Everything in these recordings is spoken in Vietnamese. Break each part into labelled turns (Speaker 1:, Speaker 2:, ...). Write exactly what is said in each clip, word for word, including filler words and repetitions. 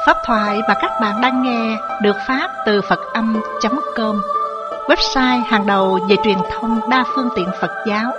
Speaker 1: Pháp thoại mà các bạn đang nghe được phát từ Phật Âm chấm com, website hàng đầu về truyền thông đa phương tiện Phật giáo.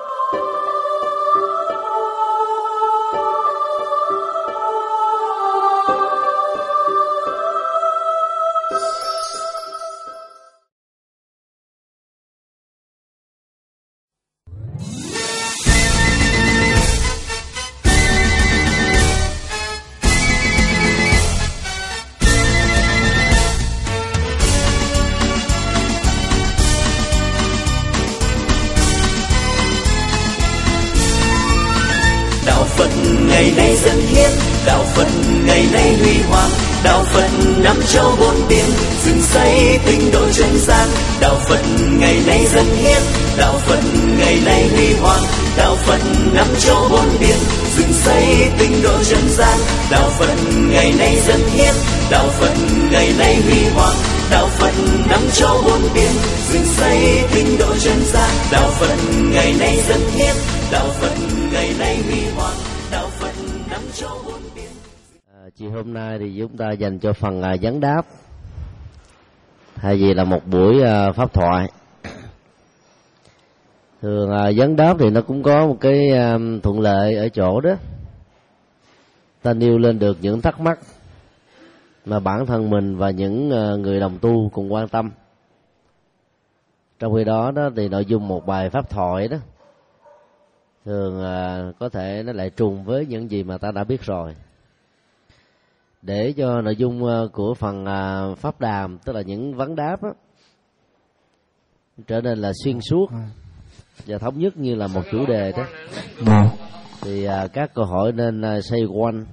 Speaker 2: Ngày nay dân hiến, đạo Phật ngày nay huy hoàng, đạo Phật năm châu bốn biển, dựng xây tinh độ chân gian. Đạo Phật ngày nay dân hiến, đạo Phật ngày nay huy hoàng, đạo Phật năm châu bốn biển, dựng xây tinh độ chân gian. Đạo Phật ngày nay dân hiến, đạo Phật ngày nay huy hoàng, đạo Phật năm châu bốn biển, dựng xây tinh độ chân gian. Đạo Phật ngày nay dân hiến, đạo Phật ngày nay huy hoàng, đạo Phật năm châu bốn biển.
Speaker 3: À, chiều hôm nay thì chúng ta dành cho phần à, vấn đáp, thay vì là một buổi à, pháp thoại. Thường à, vấn đáp thì nó cũng có một cái à, thuận lợi ở chỗ đó, ta nêu lên được những thắc mắc mà bản thân mình và những à, người đồng tu cùng quan tâm. Trong khi đó đó thì nội dung một bài pháp thoại đó thường à, có thể nó lại trùng với những gì mà ta đã biết rồi. Để cho nội dung à, của phần à, pháp đàm, tức là những vấn đáp đó, trở nên là xuyên suốt và thống nhất như là một chủ đề đó, thì à, các câu hỏi nên à, xoay quanh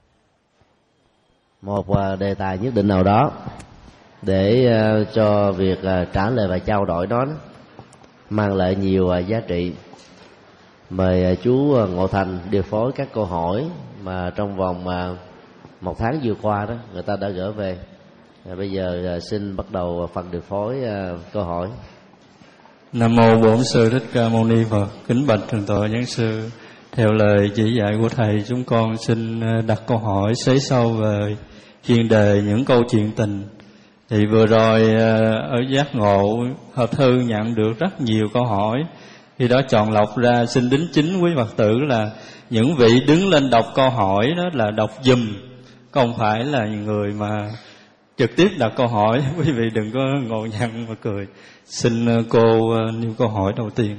Speaker 3: một à, đề tài nhất định nào đó, để à, cho việc à, trả lời và trao đổi đó mang lại nhiều à, giá trị. Mời chú Ngộ Thành điều phối các câu hỏi mà trong vòng một tháng vừa qua đó người ta đã gửi về. Bây giờ xin bắt đầu phần điều phối câu hỏi.
Speaker 4: Nam mô Bổn Sư Thích Ca Mâu Ni Phật. Kính bạch thượng tọa giảng sư, theo lời chỉ dạy của thầy, chúng con xin đặt câu hỏi xoáy sâu về chuyên đề những câu chuyện tình. Thì vừa rồi ở giác ngộ hợp thư nhận được rất nhiều câu hỏi. Khi đó chọn lọc ra xin đính chính quý Phật tử là những vị đứng lên đọc câu hỏi đó là đọc giùm, không phải là người mà trực tiếp đặt câu hỏi. Quý vị đừng có ngộ nhận mà cười. Xin cô nêu câu hỏi đầu tiên.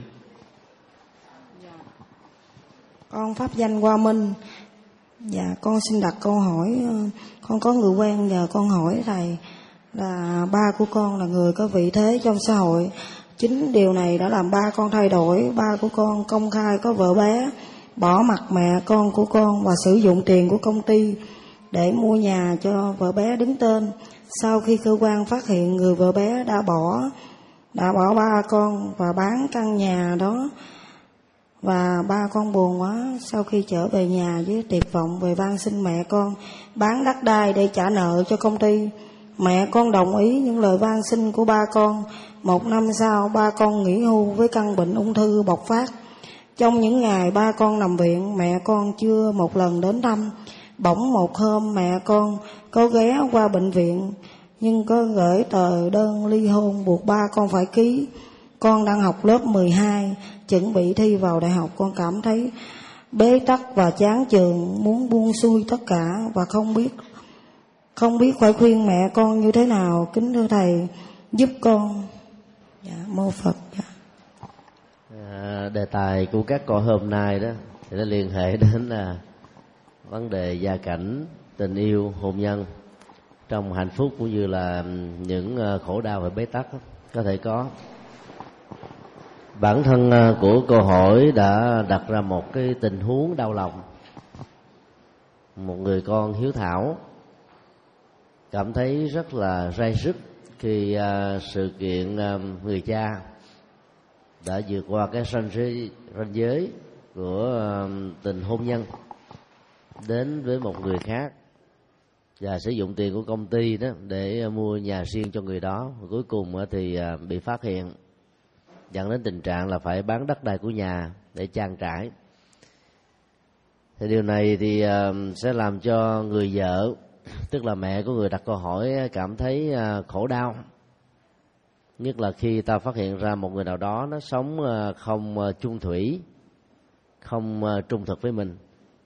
Speaker 5: Con pháp danh Hoa Minh. Dạ, con xin đặt câu hỏi. Con có người quen nhờ con hỏi thầy là ba của con là người có vị thế trong xã hội. Chính điều này đã làm ba con thay đổi. Ba của con công khai có vợ bé, bỏ mặt mẹ con của con và sử dụng tiền của công ty để mua nhà cho vợ bé đứng tên. Sau khi cơ quan phát hiện người vợ bé đã bỏ đã bỏ ba con và bán căn nhà đó, và ba con buồn quá. Sau khi trở về nhà với tuyệt vọng về van xin mẹ con bán đất đai để trả nợ cho công ty, mẹ con đồng ý những lời van xin của ba con. Một năm sau, ba con nghỉ hưu với căn bệnh ung thư bộc phát. Trong những ngày ba con nằm viện, mẹ con chưa một lần đến thăm. Bỗng một hôm mẹ con có ghé qua bệnh viện, nhưng có gửi tờ đơn ly hôn buộc ba con phải ký. Con đang học lớp mười hai, chuẩn bị thi vào đại học. Con cảm thấy bế tắc và chán trường, muốn buông xuôi tất cả và không biết không biết phải khuyên mẹ con như thế nào. Kính thưa thầy giúp con. Dạ, mô Phật. Dạ.
Speaker 3: À, đề tài của các câu hôm nay đó thì nó liên hệ đến là vấn đề gia cảnh, tình yêu, hôn nhân trong hạnh phúc, cũng như là những khổ đau và bế tắc đó, có thể có. Bản thân của câu hỏi đã đặt ra một cái tình huống đau lòng. Một người con hiếu thảo cảm thấy rất là ray rứt khi uh, sự kiện uh, người cha đã vượt qua cái ranh giới, ranh giới của uh, tình hôn nhân, đến với một người khác và sử dụng tiền của công ty đó để uh, mua nhà riêng cho người đó. Và cuối cùng uh, thì uh, bị phát hiện, dẫn đến tình trạng là phải bán đất đai của nhà để trang trải. Thì điều này thì uh, sẽ làm cho người vợ tức là mẹ của người đặt câu hỏi, cảm thấy khổ đau, nhất là khi ta phát hiện ra một người nào đó nó sống không chung thủy, không trung thực với mình,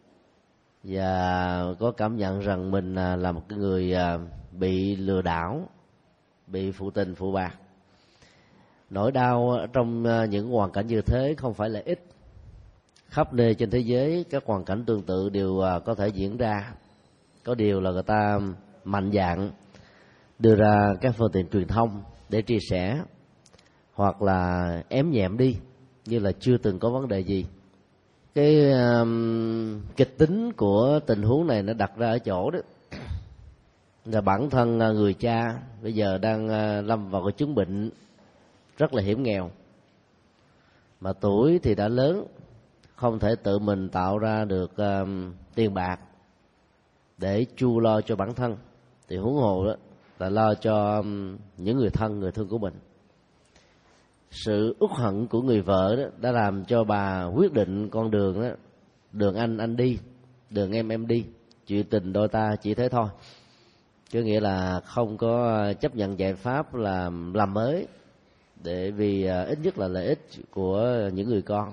Speaker 3: và có cảm nhận rằng mình là một cái người bị lừa đảo, bị phụ tình phụ bạc. Nỗi đau trong những hoàn cảnh như thế không phải là ít. Khắp nơi trên thế giới các hoàn cảnh tương tự đều có thể diễn ra. Có điều là người ta mạnh dạn đưa ra các phương tiện truyền thông để chia sẻ, hoặc là ém nhẹm đi như là chưa từng có vấn đề gì. Cái um, kịch tính của tình huống này nó đặt ra ở chỗ đó là bản thân người cha bây giờ đang uh, lâm vào cái chứng bệnh rất là hiểm nghèo, mà tuổi thì đã lớn, không thể tự mình tạo ra được uh, tiền bạc để chu lo cho bản thân, thì huống hồ đó là lo cho um, những người thân, người thương của mình. Sự uất hận của người vợ đó đã làm cho bà quyết định con đường đó, đường anh anh đi, đường em em đi, chuyện tình đôi ta chỉ thế thôi. Chứ nghĩa là không có chấp nhận giải pháp là làm mới, để vì ít nhất là lợi ích của những người con.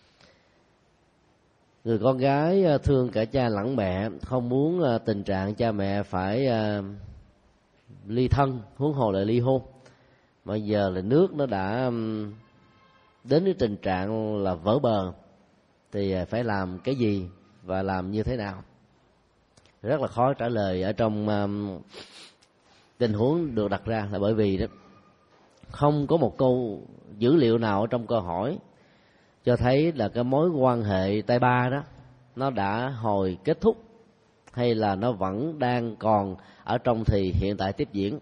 Speaker 3: Người con gái thương cả cha lẫn mẹ, không muốn tình trạng cha mẹ phải ly thân, huống hồ là ly hôn. Mà giờ là nước nó đã đến cái tình trạng là vỡ bờ, thì phải làm cái gì và làm như thế nào? Rất là khó trả lời ở trong um, tình huống được đặt ra, là bởi vì đó không có một câu dữ liệu nào ở trong câu hỏi cho thấy là cái mối quan hệ tay ba đó nó đã hồi kết thúc, hay là nó vẫn đang còn ở trong thì hiện tại tiếp diễn.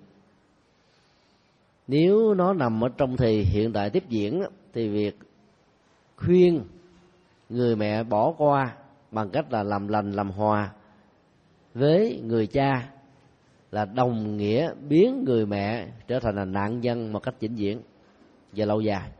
Speaker 3: Nếu nó nằm ở trong thì hiện tại tiếp diễn thì việc khuyên người mẹ bỏ qua bằng cách là làm lành làm hòa với người cha là đồng nghĩa biến người mẹ trở thành là nạn nhân một cách vĩnh viễn và lâu dài.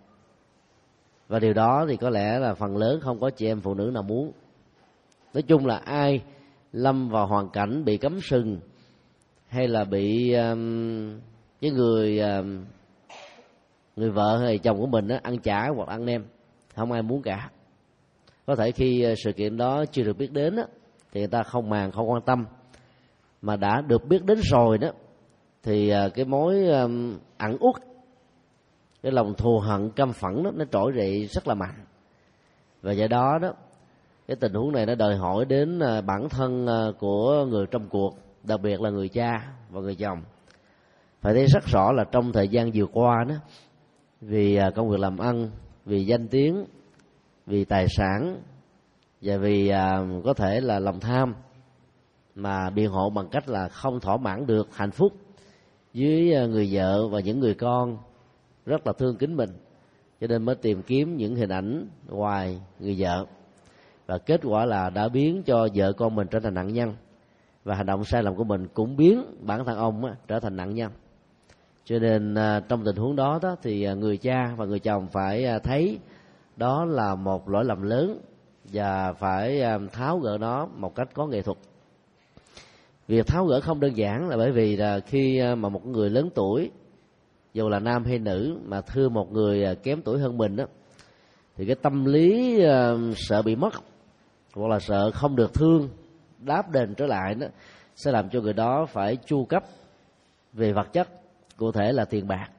Speaker 3: Và điều đó thì có lẽ là phần lớn không có chị em phụ nữ nào muốn. Nói chung là ai lâm vào hoàn cảnh bị cấm sừng, hay là bị um, cái người um, người vợ hay chồng của mình á, ăn chả hoặc ăn nem, không ai muốn cả. Có thể khi sự kiện đó chưa được biết đến á, thì người ta không màng, không quan tâm. Mà đã được biết đến rồi đó, thì cái mối um, ẩn uất, cái lòng thù hận căm phẫn đó, nó trỗi dậy rất là mạnh. Và do đó đó, cái tình huống này nó đòi hỏi đến bản thân của người trong cuộc, đặc biệt là người cha và người chồng. Phải thấy rất rõ là trong thời gian vừa qua đó, vì công việc làm ăn, vì danh tiếng, vì tài sản, và vì có thể là lòng tham, mà biện hộ bằng cách là không thỏa mãn được hạnh phúc với người vợ và những người con rất là thương kính mình, cho nên mới tìm kiếm những hình ảnh ngoài người vợ. Và kết quả là đã biến cho vợ con mình trở thành nạn nhân, và hành động sai lầm của mình cũng biến bản thân ông á, trở thành nạn nhân. Cho nên trong tình huống đó, đó thì người cha và người chồng phải thấy đó là một lỗi lầm lớn và phải tháo gỡ nó một cách có nghệ thuật. Việc tháo gỡ không đơn giản, là bởi vì là khi mà một người lớn tuổi, dù là nam hay nữ, mà thương một người kém tuổi hơn mình đó, thì cái tâm lý sợ bị mất hoặc là sợ không được thương, đáp đền trở lại đó, sẽ làm cho người đó phải chu cấp về vật chất, cụ thể là tiền bạc.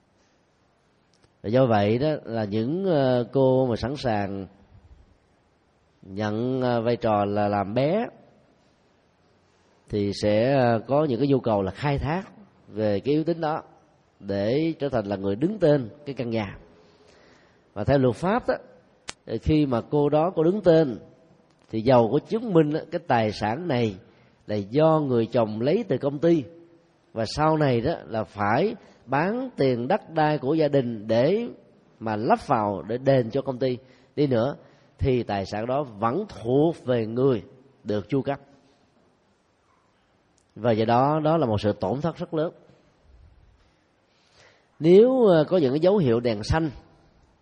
Speaker 3: Và do vậy đó là những cô mà sẵn sàng nhận vai trò là làm bé thì sẽ có những cái nhu cầu là khai thác về cái yếu tính đó để trở thành là người đứng tên cái căn nhà. Và theo luật pháp đó, khi mà cô đó cô đứng tên thì giàu có chứng minh cái tài sản này là do người chồng lấy từ công ty, và sau này đó là phải bán tiền đất đai của gia đình để mà lắp vào để đền cho công ty đi nữa, thì tài sản đó vẫn thuộc về người được chu cấp. Và do đó đó là một sự tổn thất rất lớn. Nếu có những cái dấu hiệu đèn xanh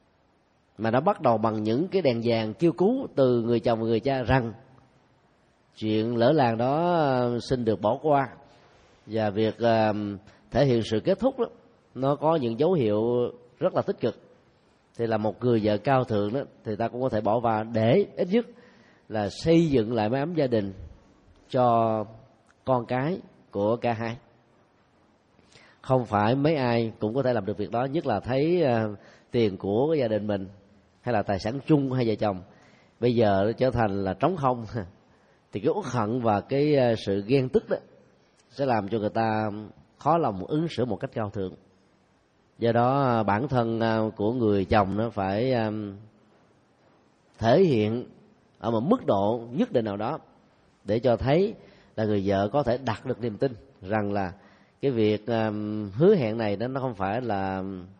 Speaker 3: mà nó bắt đầu bằng những cái đèn vàng kêu cứu từ người chồng và người cha rằng chuyện lỡ làng đó xin được bỏ qua, và việc thể hiện sự kết thúc đó, nó có những dấu hiệu rất là tích cực, thì là một người vợ cao thượng đó, thì ta cũng có thể bỏ qua để ít nhất là xây dựng lại mái ấm gia đình cho con cái của cả hai. Không phải mấy ai cũng có thể làm được việc đó, nhất là thấy uh, tiền của cái gia đình mình hay là tài sản chung hai vợ chồng bây giờ nó trở thành là trống không, thì cái uất hận và cái uh, sự ghen tức đó sẽ làm cho người ta khó lòng ứng xử một cách cao thượng. Do đó bản thân uh, của người chồng nó phải um, thể hiện ở một mức độ nhất định nào đó để cho thấy là người vợ có thể đạt được niềm tin rằng là cái việc um, hứa hẹn này đó nó không phải là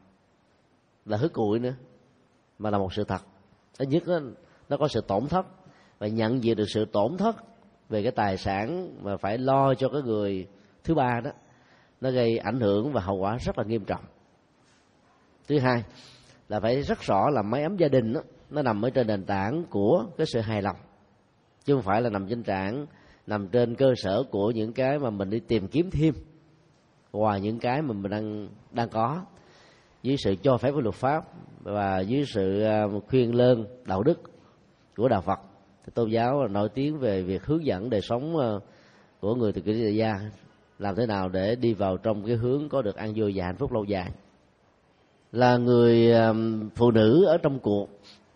Speaker 3: là hứa cụi nữa, mà là một sự thật. Thứ nhất đó, nó có sự tổn thất, và nhận diện được sự tổn thất về cái tài sản mà phải lo cho cái người thứ ba đó, nó gây ảnh hưởng và hậu quả rất là nghiêm trọng. Thứ hai là phải rất rõ là mái ấm gia đình đó, nó nằm ở trên nền tảng của cái sự hài lòng, chứ không phải là nằm trên trảng nằm trên cơ sở của những cái mà mình đi tìm kiếm thêm ngoài những cái mà mình đang đang có, dưới sự cho phép của luật pháp và dưới sự khuyên lơn đạo đức của đạo Phật. Thì tôn giáo là nổi tiếng về việc hướng dẫn đời sống của người từ kỷ đại gia, làm thế nào để đi vào trong cái hướng có được an vui và hạnh phúc lâu dài. Là người phụ nữ ở trong cuộc,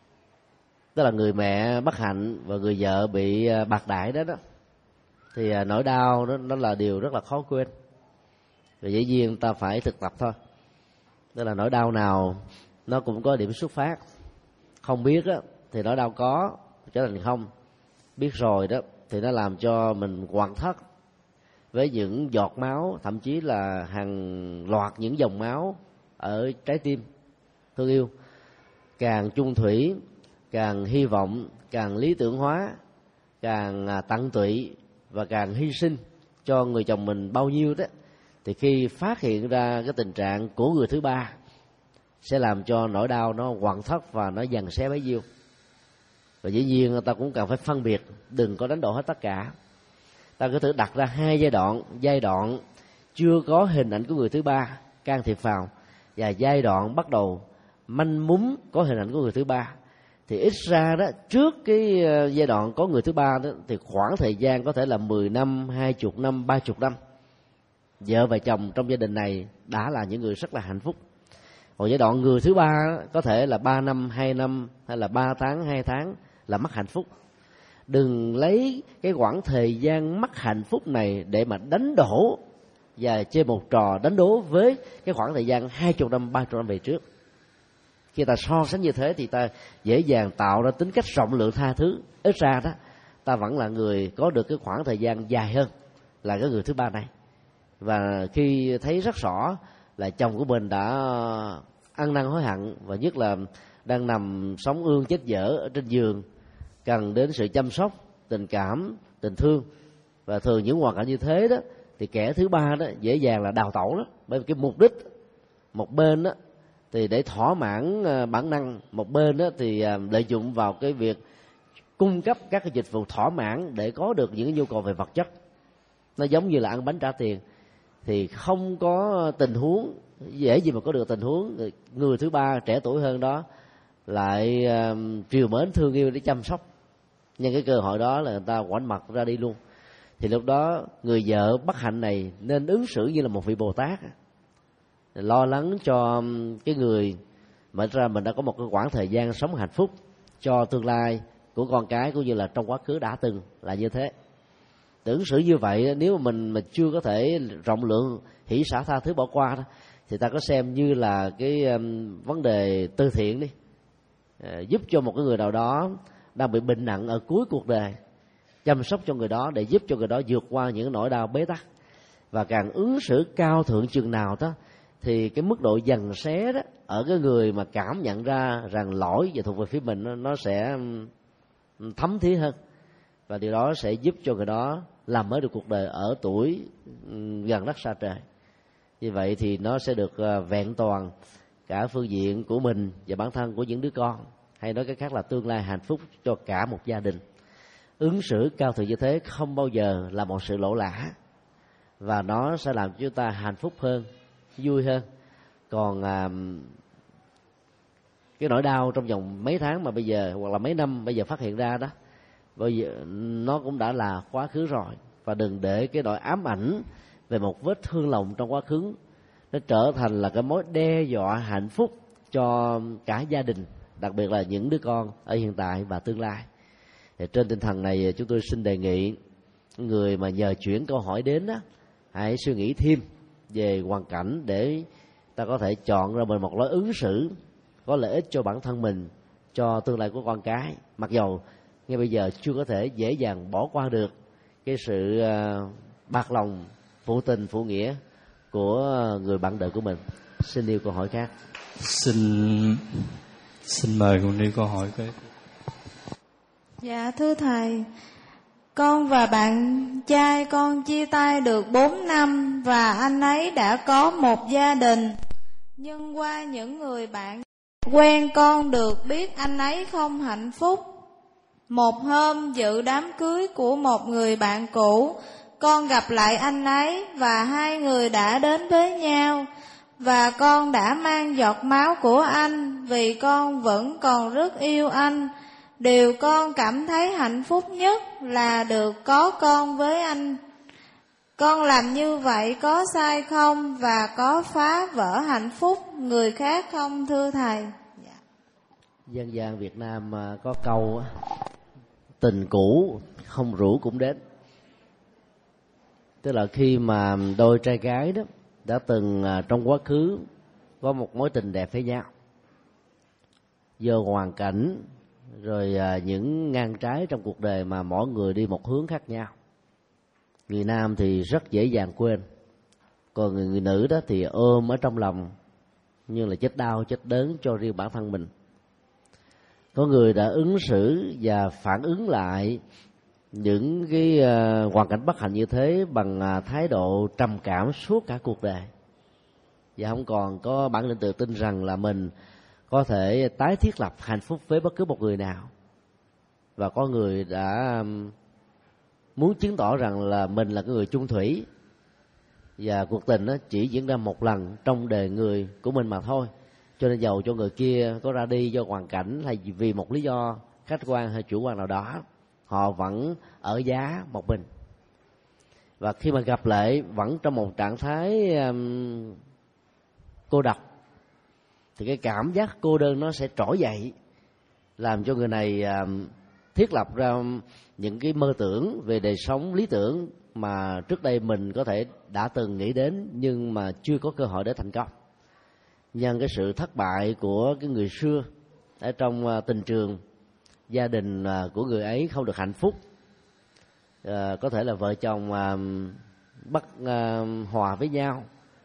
Speaker 3: tức là người mẹ bất hạnh và người vợ bị bạc đại đó đó, thì nỗi đau đó nó là điều rất là khó quên, và dĩ nhiên ta phải thực tập thôi. Tức là nỗi đau nào nó cũng có điểm xuất phát, không biết đó, thì nỗi đau có trở thành không, biết rồi đó thì nó làm cho mình hoảng thất với những giọt máu, thậm chí là hàng loạt những dòng máu ở trái tim thương yêu. Càng chung thủy, càng hy vọng, càng lý tưởng hóa, càng tận tụy và càng hy sinh cho người chồng mình bao nhiêu đó, thì khi phát hiện ra cái tình trạng của người thứ ba sẽ làm cho nỗi đau nó hoảng thất và nó dằn xé bấy nhiêu. Và dĩ nhiên người ta cũng cần phải phân biệt, đừng có đánh đổ hết tất cả. Ta có thể đặt ra hai giai đoạn: giai đoạn chưa có hình ảnh của người thứ ba can thiệp vào, và giai đoạn bắt đầu manh mún có hình ảnh của người thứ ba. Thì ít ra đó, trước cái giai đoạn có người thứ ba đó, thì khoảng thời gian có thể là mười năm, hai mươi năm, ba mươi năm, vợ và chồng trong gia đình này đã là những người rất là hạnh phúc. Còn giai đoạn người thứ ba đó, có thể là ba năm, hai năm, hay là ba tháng, hai tháng là mất hạnh phúc. Đừng lấy cái khoảng thời gian mất hạnh phúc này để mà đánh đổ và chơi một trò đánh đố với cái khoảng thời gian hai mươi năm, ba mươi năm về trước. Khi ta so sánh như thế thì ta dễ dàng tạo ra tính cách rộng lượng tha thứ. Ít ra đó, ta vẫn là người có được cái khoảng thời gian dài hơn là cái người thứ ba này. Và khi thấy rất rõ là chồng của mình đã ăn năn hối hận, và nhất là đang nằm sống ương chết dở ở trên giường, cần đến sự chăm sóc, tình cảm, tình thương, và thường những hoàn cảnh như thế đó thì kẻ thứ ba đó dễ dàng là đào tẩu đó. Bởi vì cái mục đích một bên đó thì để thỏa mãn bản năng, một bên đó thì lợi dụng vào cái việc cung cấp các cái dịch vụ thỏa mãn để có được những nhu cầu về vật chất. Nó giống như là ăn bánh trả tiền, thì không có tình huống dễ gì mà có được tình huống người thứ ba trẻ tuổi hơn đó lại uh, triều mến thương yêu để chăm sóc. Nhưng cái cơ hội đó là người ta ngoảnh mặt ra đi luôn. Thì lúc đó người vợ bất hạnh này nên ứng xử như là một vị Bồ Tát, lo lắng cho cái người mà ra mình đã có một cái quãng thời gian sống hạnh phúc, cho tương lai của con cái cũng như là trong quá khứ đã từng là như thế. Ứng xử như vậy, nếu mà mình mà chưa có thể rộng lượng hỷ xả tha thứ bỏ qua đó, thì ta có xem như là cái um, vấn đề từ thiện đi, à, giúp cho một cái người nào đó đang bị bệnh nặng ở cuối cuộc đời, chăm sóc cho người đó để giúp cho người đó vượt qua những nỗi đau bế tắc. Và càng ứng xử cao thượng chừng nào đó thì cái mức độ dằn xé đó ở cái người mà cảm nhận ra rằng lỗi và thuộc về phía mình nó, nó sẽ thấm thía hơn, và điều đó sẽ giúp cho người đó làm mới được cuộc đời ở tuổi gần đất xa trời. Như vậy thì nó sẽ được vẹn toàn cả phương diện của mình và bản thân của những đứa con, hay nói cái khác là tương lai hạnh phúc cho cả một gia đình. ứng xử cao thượng như thế không bao giờ là một sự lỗ lã, và nó sẽ làm cho chúng ta hạnh phúc hơn, vui hơn. Còn à, cái nỗi đau trong vòng mấy tháng mà bây giờ, hoặc là mấy năm bây giờ phát hiện ra đó, bây giờ nó cũng đã là quá khứ rồi. Và đừng để cái nỗi ám ảnh về một vết thương lòng trong quá khứ nó trở thành là cái mối đe dọa hạnh phúc cho cả gia đình, đặc biệt là những đứa con ở hiện tại và tương lai. Thì trên tinh thần này chúng tôi xin đề nghị người mà nhờ chuyển câu hỏi đến đó, hãy suy nghĩ thêm về hoàn cảnh để ta có thể chọn ra mình một lối ứng xử có lợi ích cho bản thân mình, cho tương lai của con cái. Mặc dầu ngay bây giờ chưa có thể dễ dàng bỏ qua được cái sự uh, bạc lòng, phụ tình, phụ nghĩa của người bạn đời của mình. Xin yêu câu hỏi khác.
Speaker 4: Xin xin mời con đi câu hỏi cái.
Speaker 5: Dạ thưa thầy, con và bạn trai con chia tay được bốn năm và anh ấy đã có một gia đình. Nhưng qua những người bạn quen con được biết anh ấy không hạnh phúc. Một hôm dự đám cưới của một người bạn cũ, con gặp lại anh ấy và hai người đã đến với nhau. Và con đã mang giọt máu của anh vì con vẫn còn rất yêu anh. Điều con cảm thấy hạnh phúc nhất là được có con với anh. Con làm như vậy có sai không và có phá vỡ hạnh phúc người khác không thưa thầy? Dạ.
Speaker 3: Dân gian Việt Nam có câu tình cũ không rủ cũng đến. Tức là khi mà đôi trai gái đó đã từng trong quá khứ có một mối tình đẹp với nhau, do hoàn cảnh rồi những ngang trái trong cuộc đời mà mỗi người đi một hướng khác nhau. Người nam thì rất dễ dàng quên, còn người, người nữ đó thì ôm ở trong lòng như là chết đau chết đớn cho riêng bản thân mình. Có người đã ứng xử và phản ứng lại những cái uh, hoàn cảnh bất hạnh như thế bằng uh, thái độ trầm cảm suốt cả cuộc đời, và không còn có bản lĩnh tự tin rằng là mình có thể tái thiết lập hạnh phúc với bất cứ một người nào. Và có người đã um, muốn chứng tỏ rằng là mình là cái người chung thủy, và cuộc tình nó chỉ diễn ra một lần trong đời người của mình mà thôi, cho nên dầu cho người kia có ra đi do hoàn cảnh hay vì một lý do khách quan hay chủ quan nào đó, họ vẫn ở giá một mình. Và khi mà gặp lại vẫn trong một trạng thái um, cô độc, thì cái cảm giác cô đơn nó sẽ trỗi dậy, làm cho người này um, thiết lập ra những cái mơ tưởng về đời sống lý tưởng mà trước đây mình có thể đã từng nghĩ đến nhưng mà chưa có cơ hội để thành công. Nhân cái sự thất bại của cái người xưa ở trong uh, tình trường, gia đình uh, của người ấy không được hạnh phúc, uh, có thể là vợ chồng uh, bất uh, hòa với nhau,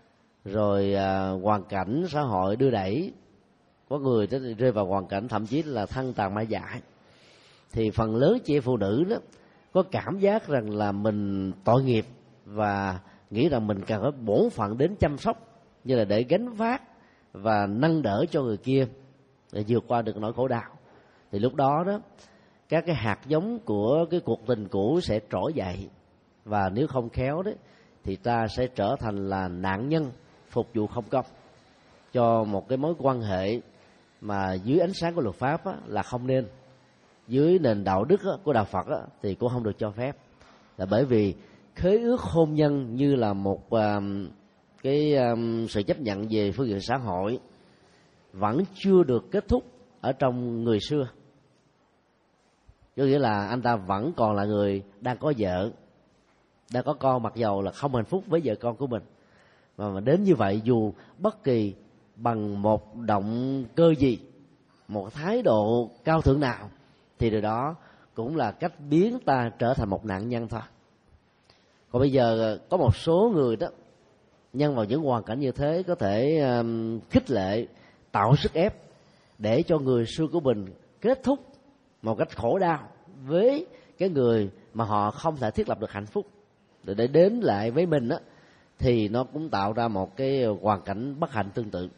Speaker 3: rồi uh, hoàn cảnh xã hội đưa đẩy, có người rơi vào hoàn cảnh thậm chí là thân tàn ma dại. Thì phần lớn chị phụ nữ đó có cảm giác rằng là mình tội nghiệp và nghĩ rằng mình cần phải bổn phận đến chăm sóc, như là để gánh vác và nâng đỡ cho người kia để vượt qua được nỗi khổ đau. Thì lúc đó đó các cái hạt giống của cái cuộc tình cũ sẽ trỗi dậy, và nếu không khéo đấy thì ta sẽ trở thành là nạn nhân phục vụ không công cho một cái mối quan hệ mà dưới ánh sáng của luật pháp á, là không nên, dưới nền đạo đức á, của đạo Phật á, thì cũng không được cho phép. Là bởi vì khế ước hôn nhân như là một uh, cái um, sự chấp nhận về phương diện xã hội vẫn chưa được kết thúc ở trong người xưa. Có nghĩa là anh ta vẫn còn là người đang có vợ, đang có con, mặc dầu là không hạnh phúc với vợ con của mình. Mà, mà đến như vậy, dù bất kỳ bằng một động cơ gì, một thái độ cao thượng nào, thì điều đó cũng là cách biến ta trở thành một nạn nhân thôi. Còn bây giờ có một số người đó nhân vào những hoàn cảnh như thế có thể um, khích lệ, tạo sức ép để cho người xưa của mình kết thúc một cách khổ đau với cái người mà họ không thể thiết lập được hạnh phúc, để, để đến lại với mình á, thì nó cũng tạo ra một cái hoàn cảnh bất hạnh tương tự.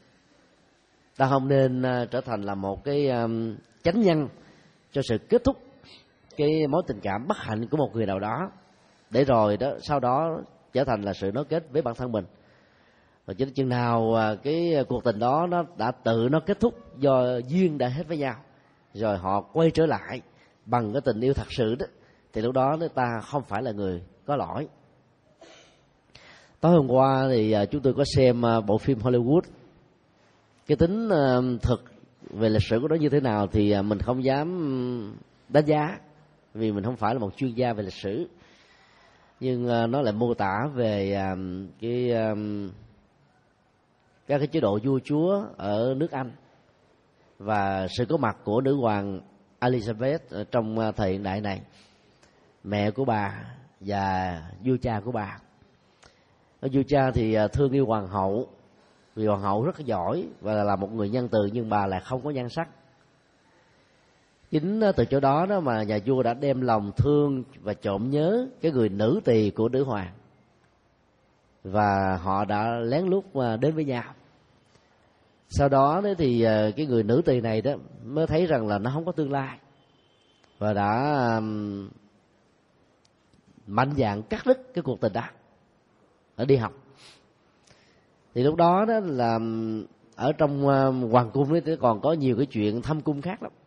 Speaker 3: Ta không nên uh, trở thành là một cái um, chánh nhân cho sự kết thúc cái mối tình cảm bất hạnh của một người nào đó, để rồi đó sau đó trở thành là sự nối kết với bản thân mình. Và chính chừng nào cái cuộc tình đó nó đã tự nó kết thúc do duyên đã hết với nhau, rồi họ quay trở lại bằng cái tình yêu thật sự đó, thì lúc đó người ta không phải là người có lỗi. Tối hôm qua thì chúng tôi có xem bộ phim Hollywood. Cái tính thực về lịch sử của nó như thế nào thì mình không dám đánh giá, vì mình không phải là một chuyên gia về lịch sử. Nhưng nó lại mô tả về cái các cái chế độ vua chúa ở nước Anh và sự có mặt của nữ hoàng Elizabeth trong thời hiện đại này, mẹ của bà và vua cha của bà. Vua cha thì thương yêu hoàng hậu, vì hoàng hậu rất là giỏi và là một người nhân từ, nhưng bà lại không có nhan sắc. Chính từ chỗ đó đó mà nhà vua đã đem lòng thương và trộm nhớ cái người nữ tỳ của nữ hoàng, và họ đã lén lút đến với nhau. Sau đó thì cái người nữ tỳ này đó mới thấy rằng là nó không có tương lai, và đã mạnh dạn cắt đứt cái cuộc tình đó ở đi học. Thì lúc đó đó là ở trong hoàng cung ấy thì còn có nhiều cái chuyện thâm cung khác lắm.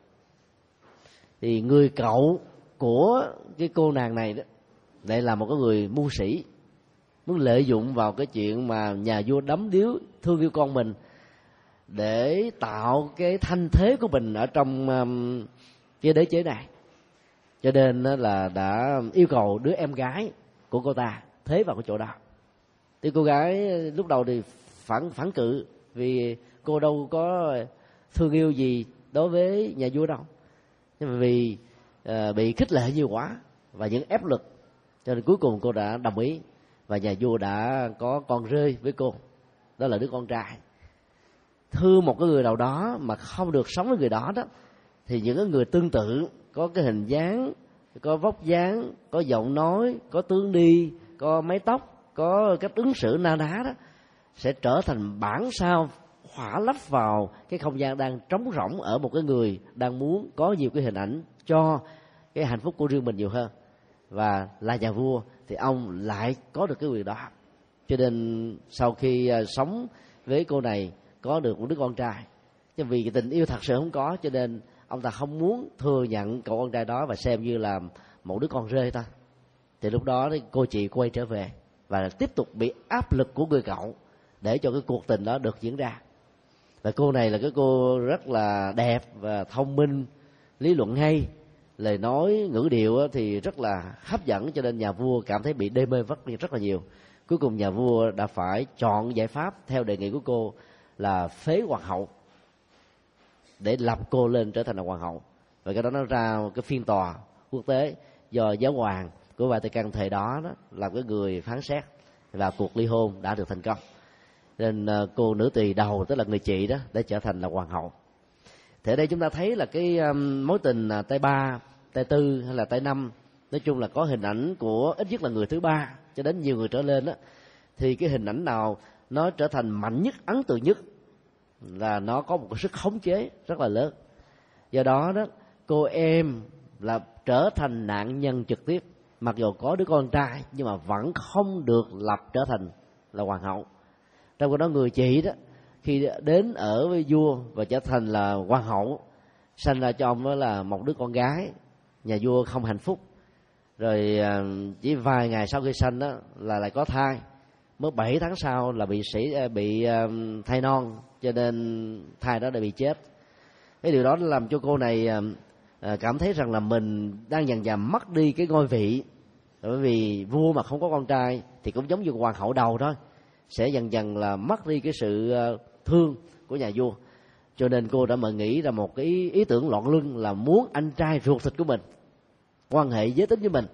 Speaker 3: Thì người cậu của cái cô nàng này đó lại là một cái người mưu sĩ, muốn lợi dụng vào cái chuyện mà nhà vua đắm đuối thương yêu con mình để tạo cái thanh thế của mình ở trong um, cái đế chế này. Cho nên là đã yêu cầu đứa em gái của cô ta thế vào cái chỗ đó. Thì cô gái lúc đầu thì phản phản cự, vì cô đâu có thương yêu gì đối với nhà vua đâu. Nhưng mà vì uh, bị khích lệ nhiều quá và những ép lực, cho nên cuối cùng cô đã đồng ý, và nhà vua đã có con rơi với cô, đó là đứa con trai. Thương một cái người nào đó mà không được sống với người đó đó, thì những cái người tương tự, có cái hình dáng, có vóc dáng, có giọng nói, có tướng đi, có mái tóc, có cách ứng xử na ná đó, sẽ trở thành bản sao khỏa lấp vào cái không gian đang trống rỗng ở một cái người đang muốn có nhiều cái hình ảnh cho cái hạnh phúc của riêng mình nhiều hơn. Và là nhà vua thì ông lại có được cái quyền đó. Cho nên sau khi sống với cô này có được một đứa con trai, nhưng vì cái tình yêu thật sự không có, cho nên ông ta không muốn thừa nhận cậu con trai đó và xem như là một đứa con rơi ta. Thì lúc đó thì cô chị quay trở về và tiếp tục bị áp lực của người cậu để cho cái cuộc tình đó được diễn ra. Và cô này là cái cô rất là đẹp và thông minh, lý luận hay, lời nói ngữ điệu thì rất là hấp dẫn, cho nên nhà vua cảm thấy bị đê mê rất, rất là nhiều. Cuối cùng nhà vua đã phải chọn giải pháp theo đề nghị của cô là phế hoàng hậu để lập cô lên trở thành là hoàng hậu. Và cái đó nó ra cái phiên tòa quốc tế do giáo hoàng của Vatican thời đó, đó làm cái người phán xét, và cuộc ly hôn đã được thành công. Nên cô nữ tỳ đầu, tức là người chị đó, đã trở thành là hoàng hậu. Thì ở đây chúng ta thấy là cái um, mối tình uh, tay ba, tay tư hay là tay năm, nói chung là có hình ảnh của ít nhất là người thứ ba cho đến nhiều người trở lên đó, thì cái hình ảnh nào nó trở thành mạnh nhất, ấn tượng nhất là nó có một cái sức khống chế rất là lớn. Do đó đó, cô em là trở thành nạn nhân trực tiếp, mặc dù có đứa con trai nhưng mà vẫn không được lập trở thành là hoàng hậu. Trong cái đó người chị đó, khi đến ở với vua và trở thành là hoàng hậu, sanh ra cho ông đó là một đứa con gái, nhà vua không hạnh phúc. Rồi chỉ vài ngày sau khi sanh đó là lại có thai, mới bảy tháng sau là bị sĩ bị thai non, cho nên thai đó đã bị chết. Cái điều đó làm cho cô này cảm thấy rằng là mình đang dần dần mất đi cái ngôi vị. Bởi vì vua mà không có con trai thì cũng giống như hoàng hậu đầu thôi, sẽ dần dần là mất đi cái sự thương của nhà vua. Cho nên cô đã mà nghĩ ra một cái ý, ý tưởng loạn luân là muốn anh trai ruột thịt của mình quan hệ giới tính với mình,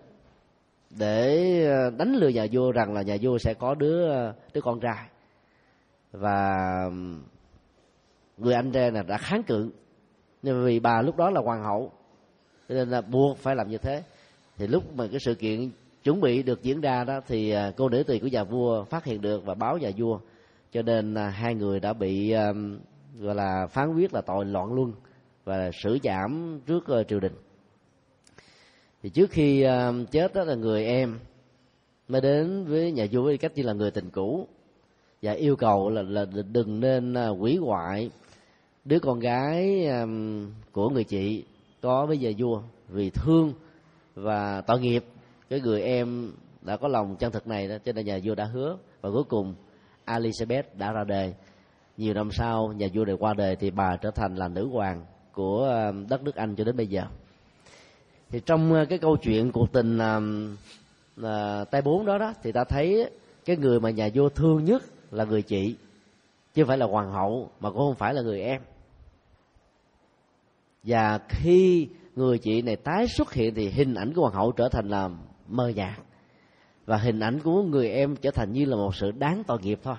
Speaker 3: để đánh lừa nhà vua rằng là nhà vua sẽ có đứa đứa con trai. Và người anh trai này đã kháng cự, nhưng vì bà lúc đó là hoàng hậu cho nên là buộc phải làm như thế. Thì lúc mà cái sự kiện chuẩn bị được diễn ra đó, thì cô nữ tỳ của nhà vua phát hiện được và báo nhà vua, cho nên hai người đã bị um, gọi là phán quyết là tội loạn luân và xử giảm trước uh, triều đình. Thì trước khi uh, chết đó là người em mới đến với nhà vua với cách như là người tình cũ và yêu cầu là, là đừng nên uh, hủy hoại đứa con gái um, của người chị có với nhà vua, vì thương và tội nghiệp cái người em đã có lòng chân thực này đó, cho nên nhà vua đã hứa. Và cuối cùng Elizabeth đã ra đời. Nhiều năm sau nhà vua này qua đời thì bà trở thành là nữ hoàng của đất nước Anh cho đến bây giờ. Thì trong cái câu chuyện cuộc tình uh, uh, tay bốn đó đó thì ta thấy cái người mà nhà vua thương nhất là người chị, chứ không phải là hoàng hậu, mà cũng không phải là người em. Và khi người chị này tái xuất hiện thì hình ảnh của hoàng hậu trở thành là mờ nhạt, và hình ảnh của người em trở thành như là một sự đáng tội nghiệp thôi.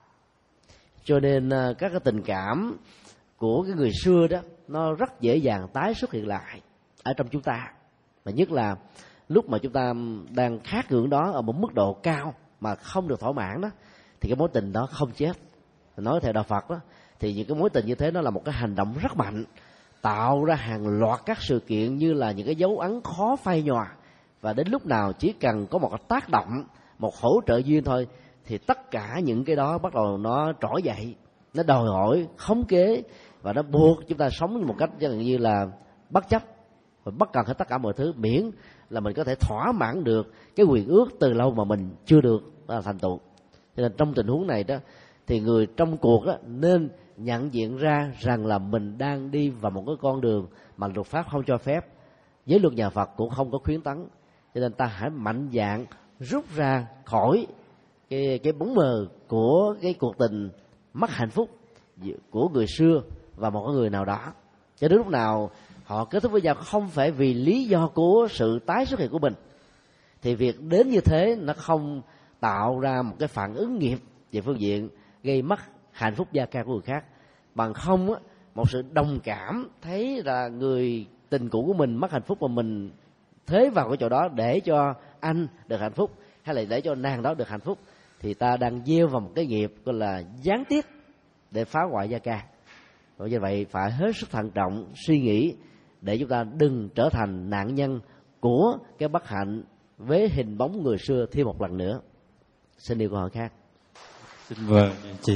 Speaker 3: Cho nên các cái tình cảm của cái người xưa đó nó rất dễ dàng tái xuất hiện lại ở trong chúng ta, mà nhất là lúc mà chúng ta đang khát ngưỡng đó ở một mức độ cao mà không được thỏa mãn đó, thì cái mối tình đó không chết. Nói theo đạo Phật đó, thì những cái mối tình như thế nó là một cái hành động rất mạnh, tạo ra hàng loạt các sự kiện như là những cái dấu ấn khó phai nhòa, và đến lúc nào chỉ cần có một cái tác động, một hỗ trợ duyên thôi, thì tất cả những cái đó bắt đầu nó trỗi dậy, nó đòi hỏi khống chế, và nó buộc chúng ta sống một cách gần như là bất chấp và bất cần hết tất cả mọi thứ, miễn là mình có thể thỏa mãn được cái quyền ước từ lâu mà mình chưa được thành tựu. Cho nên trong tình huống này đó thì người trong cuộc đó nên nhận diện ra rằng là mình đang đi vào một cái con đường mà luật pháp không cho phép, giới luật nhà Phật cũng không có khuyến tấn. Cho nên ta hãy mạnh dạn rút ra khỏi cái cái bóng mờ của cái cuộc tình mất hạnh phúc của người xưa và một người nào đó. Cho đến lúc nào họ kết thúc với nhau không phải vì lý do của sự tái xuất hiện của mình, thì việc đến như thế nó không tạo ra một cái phản ứng nghiệp về phương diện gây mất hạnh phúc gia can của người khác. Bằng không á, một sự đồng cảm thấy là người tình cũ của mình mất hạnh phúc mà mình thế vào cái chỗ đó để cho anh được hạnh phúc, hay là để cho nàng đó được hạnh phúc, thì ta đang gieo vào một cái nghiệp gọi là gián tiếp để phá hoại gia can. Bởi như vậy phải hết sức thận trọng suy nghĩ để chúng ta đừng trở thành nạn nhân của cái bất hạnh với hình bóng người xưa thêm một lần nữa. Xin điều câu hỏi khác.
Speaker 4: Xin vâng chị.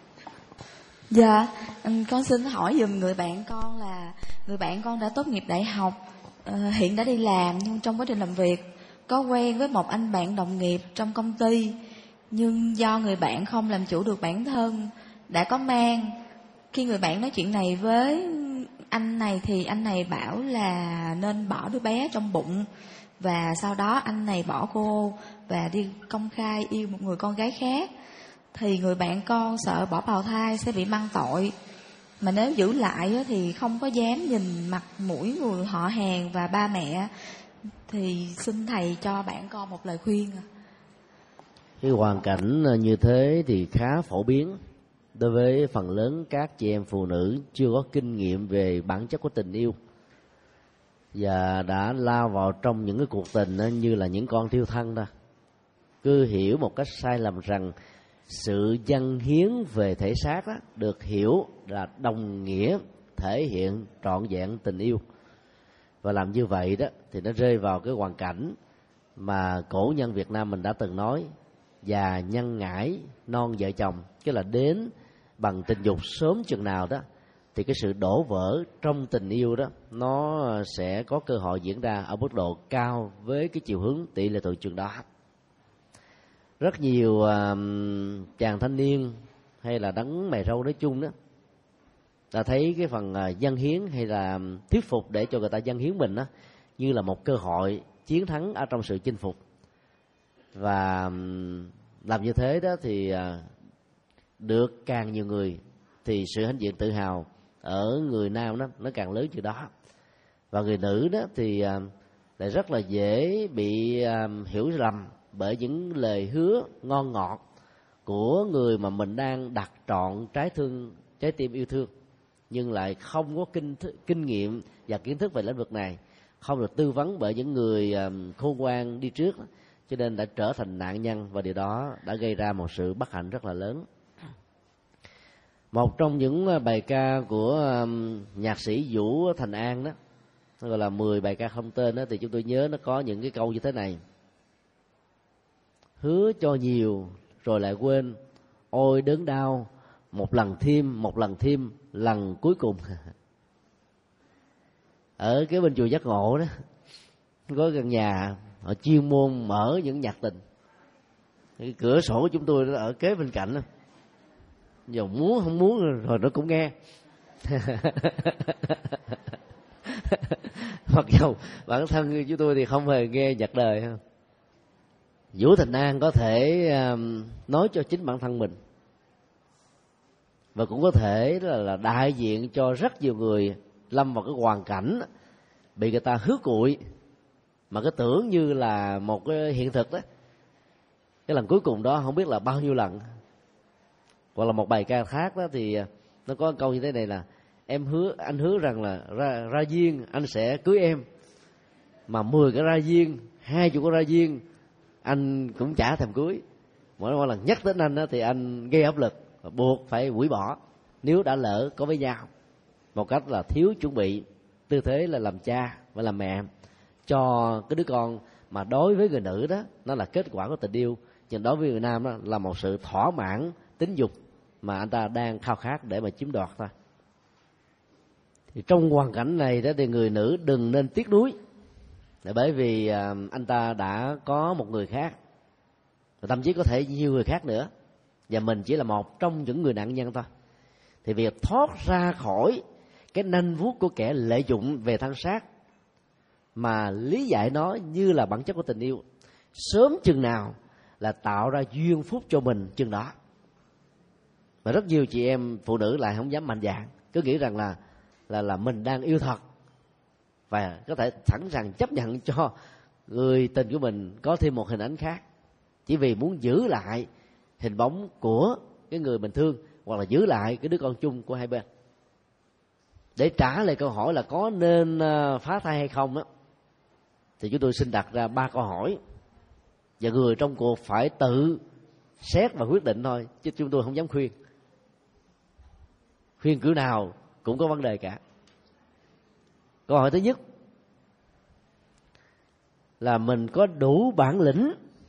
Speaker 6: Dạ, con xin hỏi giùm người bạn con là người bạn con đã tốt nghiệp đại học, hiện đã đi làm, nhưng trong quá trình làm việc có quen với một anh bạn đồng nghiệp trong công ty, nhưng do người bạn không làm chủ được bản thân đã có mang. Khi người bạn nói chuyện này với anh này thì anh này bảo là nên bỏ đứa bé trong bụng, và sau đó anh này bỏ cô và đi công khai yêu một người con gái khác. Thì người bạn con sợ bỏ bào thai sẽ bị mang tội, mà nếu giữ lại thì không có dám nhìn mặt mũi người họ hàng và ba mẹ. Thì xin thầy cho bạn con một lời khuyên.
Speaker 3: Cái hoàn cảnh như thế thì khá phổ biến đối với phần lớn các chị em phụ nữ chưa có kinh nghiệm về bản chất của tình yêu, và đã lao vào trong những cái cuộc tình như là những con thiêu thân đó. Cứ hiểu một cách sai lầm rằng sự dâng hiến về thể xác đó được hiểu là đồng nghĩa thể hiện trọn vẹn tình yêu, và làm như vậy đó thì nó rơi vào cái hoàn cảnh mà cổ nhân Việt Nam mình đã từng nói: già nhân ngãi non vợ chồng. Cái là đến bằng tình dục sớm chừng nào đó thì cái sự đổ vỡ trong tình yêu đó nó sẽ có cơ hội diễn ra ở mức độ cao với cái chiều hướng tỷ lệ tuổi chừng đó. Rất nhiều uh, chàng thanh niên hay là đấng mày râu nói chung đó ta thấy cái phần uh, dâng hiến hay là thuyết phục để cho người ta dâng hiến mình đó như là một cơ hội chiến thắng ở trong sự chinh phục, và um, làm như thế đó thì uh, được càng nhiều người thì sự hãnh diện tự hào ở người nam đó nó càng lớn chừng đó, và người nữ đó thì uh, lại rất là dễ bị uh, hiểu lầm bởi những lời hứa ngon ngọt của người mà mình đang đặt trọn trái thương trái tim yêu thương, nhưng lại không có kinh th- kinh nghiệm và kiến thức về lĩnh vực này, không được tư vấn bởi những người um, khôn ngoan đi trước, cho nên đã trở thành nạn nhân, và điều đó đã gây ra một sự bất hạnh rất là lớn. Một trong những bài ca của um, nhạc sĩ Vũ Thành An đó gọi là mười bài ca không tên đó, thì chúng tôi nhớ nó có những cái câu như thế này: hứa cho nhiều rồi lại quên, ôi đớn đau, một lần thêm, một lần thêm, lần cuối cùng. Ở cái bên chùa Giác Ngộ đó có căn nhà họ chuyên môn mở những nhạc tình, cái cửa sổ của chúng tôi nó ở kế bên cạnh đó. Giờ muốn không muốn rồi nó cũng nghe. Mặc dù bản thân như chúng tôi thì không hề nghe nhạc đời. Vũ Thành An có thể nói cho chính bản thân mình, và cũng có thể là, là đại diện cho rất nhiều người lâm vào cái hoàn cảnh bị người ta hứa cụi, mà cái tưởng như là một cái hiện thực đó. Cái lần cuối cùng đó không biết là bao nhiêu lần. Hoặc là một bài ca khác đó thì nó có câu như thế này là: em hứa, anh hứa rằng là ra, ra duyên anh sẽ cưới em, mà mười cái ra duyên, hai chục cái ra duyên anh cũng chả thèm cưới. Mỗi lần nhắc đến anh đó thì anh gây áp lực, buộc phải hủy bỏ nếu đã lỡ có với nhau, một cách là thiếu chuẩn bị tư thế là làm cha và làm mẹ cho cái đứa con mà đối với người nữ đó nó là kết quả của tình yêu, nhưng đối với người nam đó là một sự thỏa mãn tính dục mà anh ta đang khao khát để mà chiếm đoạt thôi. Thì trong hoàn cảnh này đó thì người nữ đừng nên tiếc nuối, là bởi vì anh ta đã có một người khác, và thậm chí có thể nhiều người khác nữa, và mình chỉ là một trong những người nạn nhân thôi. Thì việc thoát ra khỏi cái nanh vuốt của kẻ lợi dụng về thân xác, mà lý giải nó như là bản chất của tình yêu, sớm chừng nào là tạo ra duyên phúc cho mình chừng đó. Và rất nhiều chị em phụ nữ lại không dám mạnh dạn, cứ nghĩ rằng là là là mình đang yêu thật, và có thể sẵn sàng chấp nhận cho người tình của mình có thêm một hình ảnh khác, chỉ vì muốn giữ lại hình bóng của cái người mình thương, hoặc là giữ lại cái đứa con chung của hai bên. Để trả lời câu hỏi là có nên phá thai hay không á, thì chúng tôi xin đặt ra ba câu hỏi, và người trong cuộc phải tự xét và quyết định thôi, chứ chúng tôi không dám khuyên. Khuyên kiểu nào cũng có vấn đề cả. Câu hỏi thứ nhất là mình có đủ bản lĩnh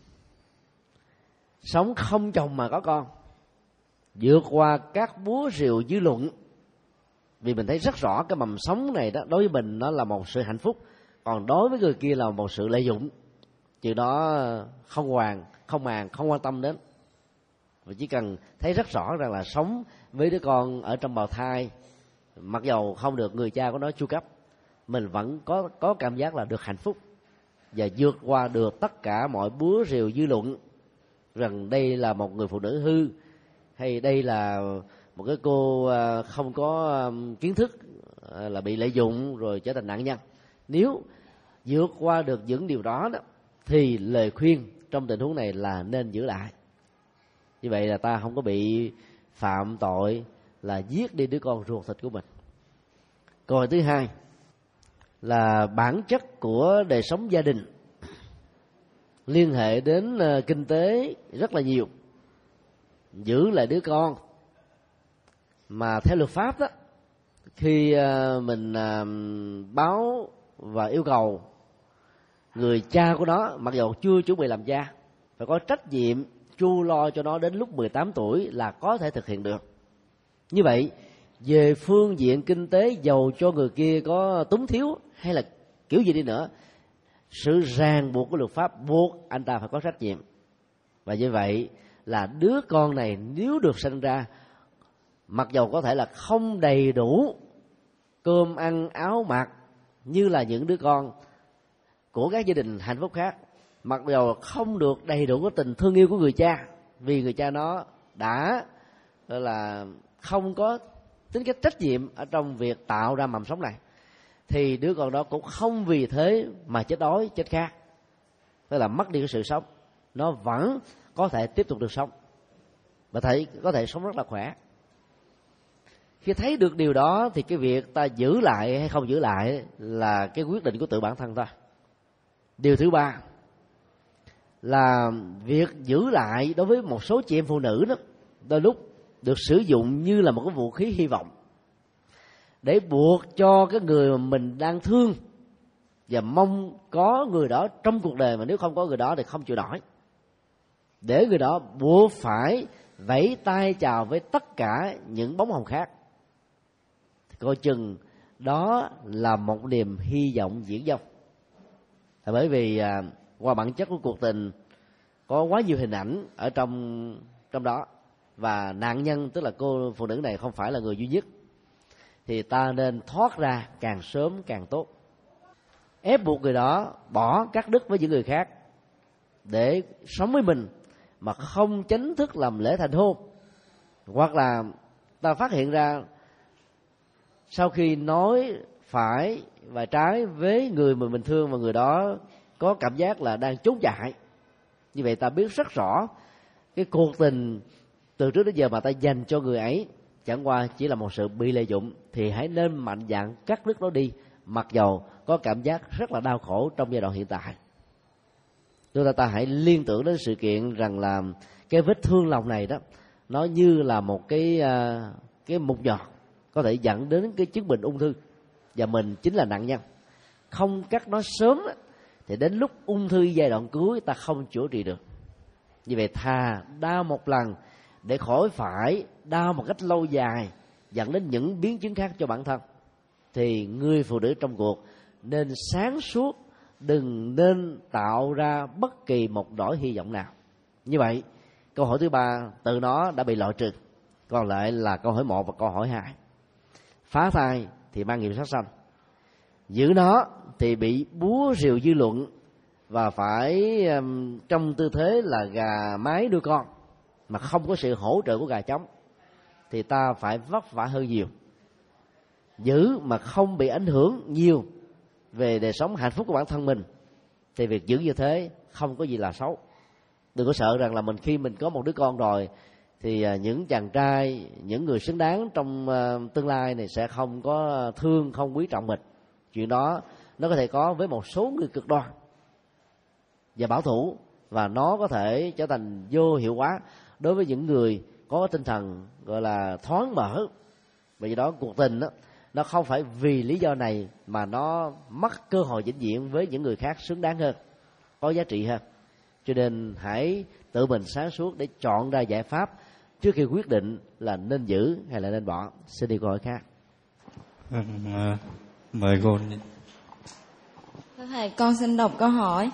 Speaker 3: sống không chồng mà có con, vượt qua các búa rìu dư luận, vì mình thấy rất rõ cái mầm sống này đó đối với mình nó là một sự hạnh phúc, còn đối với người kia là một sự lợi dụng. Chuyện đó không hoàn, không màng, không quan tâm đến, và chỉ cần thấy rất rõ rằng là sống với đứa con ở trong bào thai, mặc dầu không được người cha của nó chu cấp, mình vẫn có có cảm giác là được hạnh phúc, và vượt qua được tất cả mọi búa rìu dư luận rằng đây là một người phụ nữ hư, hay đây là một cái cô không có kiến thức, là bị lợi dụng rồi trở thành nạn nhân. Nếu vượt qua được những điều đó đó, thì lời khuyên trong tình huống này là nên giữ lại. Như vậy là ta không có bị phạm tội là giết đi đứa con ruột thịt của mình. Câu hỏi thứ hai là bản chất của đời sống gia đình liên hệ đến kinh tế rất là nhiều. Giữ lại đứa con mà theo luật pháp đó, khi mình báo và yêu cầu người cha của nó, mặc dù chưa chuẩn bị làm cha, phải có trách nhiệm chu lo cho nó đến lúc mười tám tuổi là có thể thực hiện được. Như vậy về phương diện kinh tế, dầu cho người kia có túng thiếu hay là kiểu gì đi nữa, sự ràng buộc của luật pháp buộc anh ta phải có trách nhiệm. Và như vậy là đứa con này nếu được sinh ra, mặc dầu có thể là không đầy đủ cơm ăn áo mặc như là những đứa con của các gia đình hạnh phúc khác, mặc dầu không được đầy đủ cái tình thương yêu của người cha, vì người cha nó đã là không có tính cách trách nhiệm ở trong việc tạo ra mầm sống này, thì đứa con đó cũng không vì thế mà chết đói chết khát, tức là mất đi cái sự sống. Nó vẫn có thể tiếp tục được sống và thấy có thể sống rất là khỏe. Khi thấy được điều đó thì cái việc ta giữ lại hay không giữ lại là cái quyết định của tự bản thân ta. Điều thứ ba là việc giữ lại đối với một số chị em phụ nữ đó, đôi lúc được sử dụng như là một cái vũ khí hy vọng để buộc cho cái người mà mình đang thương và mong có người đó trong cuộc đời, mà nếu không có người đó thì không chịu nổi, để người đó buộc phải vẫy tay chào với tất cả những bóng hồng khác, thì coi chừng đó là một niềm hy vọng viển vông. Bởi vì à, qua bản chất của cuộc tình có quá nhiều hình ảnh ở trong trong đó, và nạn nhân tức là cô phụ nữ này không phải là người duy nhất, thì ta nên thoát ra càng sớm càng tốt. Ép buộc người đó bỏ cắt đứt với những người khác để sống với mình mà không chính thức làm lễ thành hôn, hoặc là ta phát hiện ra sau khi nói phải và trái với người mà mình thương và người đó có cảm giác là đang trốn chạy, như vậy ta biết rất rõ cái cuộc tình từ trước đến giờ mà ta dành cho người ấy chẳng qua chỉ là một sự bị lợi dụng, thì hãy nên mạnh dạn cắt đứt nó đi, mặc dầu có cảm giác rất là đau khổ trong giai đoạn hiện tại. Chúng ta, ta hãy liên tưởng đến sự kiện rằng là cái vết thương lòng này đó, nó như là một cái cái mụn nhọt có thể dẫn đến cái chứng bệnh ung thư, và mình chính là nạn nhân. Không cắt nó sớm thì đến lúc ung thư giai đoạn cuối ta không chữa trị được. Như vậy thà đau một lần để khỏi phải đau một cách lâu dài, dẫn đến những biến chứng khác cho bản thân, thì người phụ nữ trong cuộc nên sáng suốt, đừng nên tạo ra bất kỳ một nỗi hy vọng nào. Như vậy câu hỏi thứ ba từ nó đã bị loại trừ, còn lại là câu hỏi một và câu hỏi hai. Phá thai thì mang nghiệp sát sanh, giữ nó thì bị búa rìu dư luận và phải um, trong tư thế là gà mái nuôi con mà không có sự hỗ trợ của gà trống, thì ta phải vất vả hơn nhiều. Giữ mà không bị ảnh hưởng nhiều về đời sống hạnh phúc của bản thân mình, thì việc giữ như thế không có gì là xấu. Đừng có sợ rằng là mình khi mình có một đứa con rồi thì những chàng trai, những người xứng đáng trong tương lai này sẽ không có thương, không quý trọng mình. Chuyện đó nó có thể có với một số người cực đoan và bảo thủ, và nó có thể trở thành vô hiệu quả đối với những người có tinh thần gọi là thoáng mở. Vì đó cuộc tình đó, nó không phải vì lý do này mà nó mất cơ hội vĩnh viễn với những người khác xứng đáng hơn, có giá trị hơn. Cho nên hãy tự mình sáng suốt để chọn ra giải pháp trước khi quyết định là nên giữ hay là nên bỏ. Xin đi câu hỏi khác.
Speaker 4: À, mời cô.
Speaker 7: Thưa thầy, con xin đọc câu hỏi.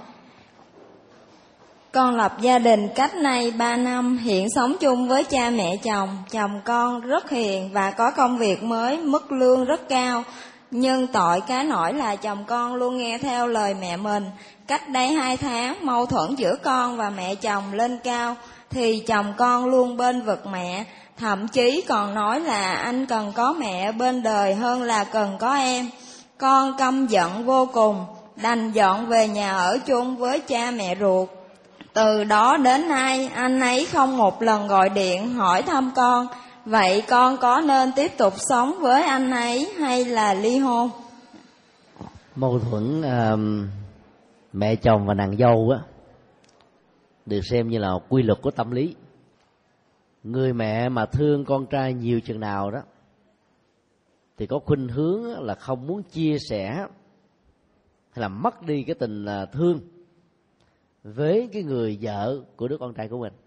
Speaker 7: Con lập gia đình cách nay ba năm, hiện sống chung với cha mẹ chồng. Chồng con rất hiền và có công việc mới, mức lương rất cao. Nhưng tội cái nổi là chồng con luôn nghe theo lời mẹ mình. Cách đây hai tháng, mâu thuẫn giữa con và mẹ chồng lên cao, thì chồng con luôn bên vực mẹ. Thậm chí còn nói là anh cần có mẹ bên đời hơn là cần có em. Con căm giận vô cùng, đành dọn về nhà ở chung với cha mẹ ruột. Từ đó đến nay, anh ấy không một lần gọi điện hỏi thăm con. Vậy con có nên tiếp tục sống với anh ấy hay là ly hôn?
Speaker 3: Mâu thuẫn uh, mẹ chồng và nàng dâu á, được xem như là quy luật của tâm lý. Người mẹ mà thương con trai nhiều chừng nào đó thì có khuynh hướng là không muốn chia sẻ hay là mất đi cái tình thương với cái người vợ của đứa con trai của mình.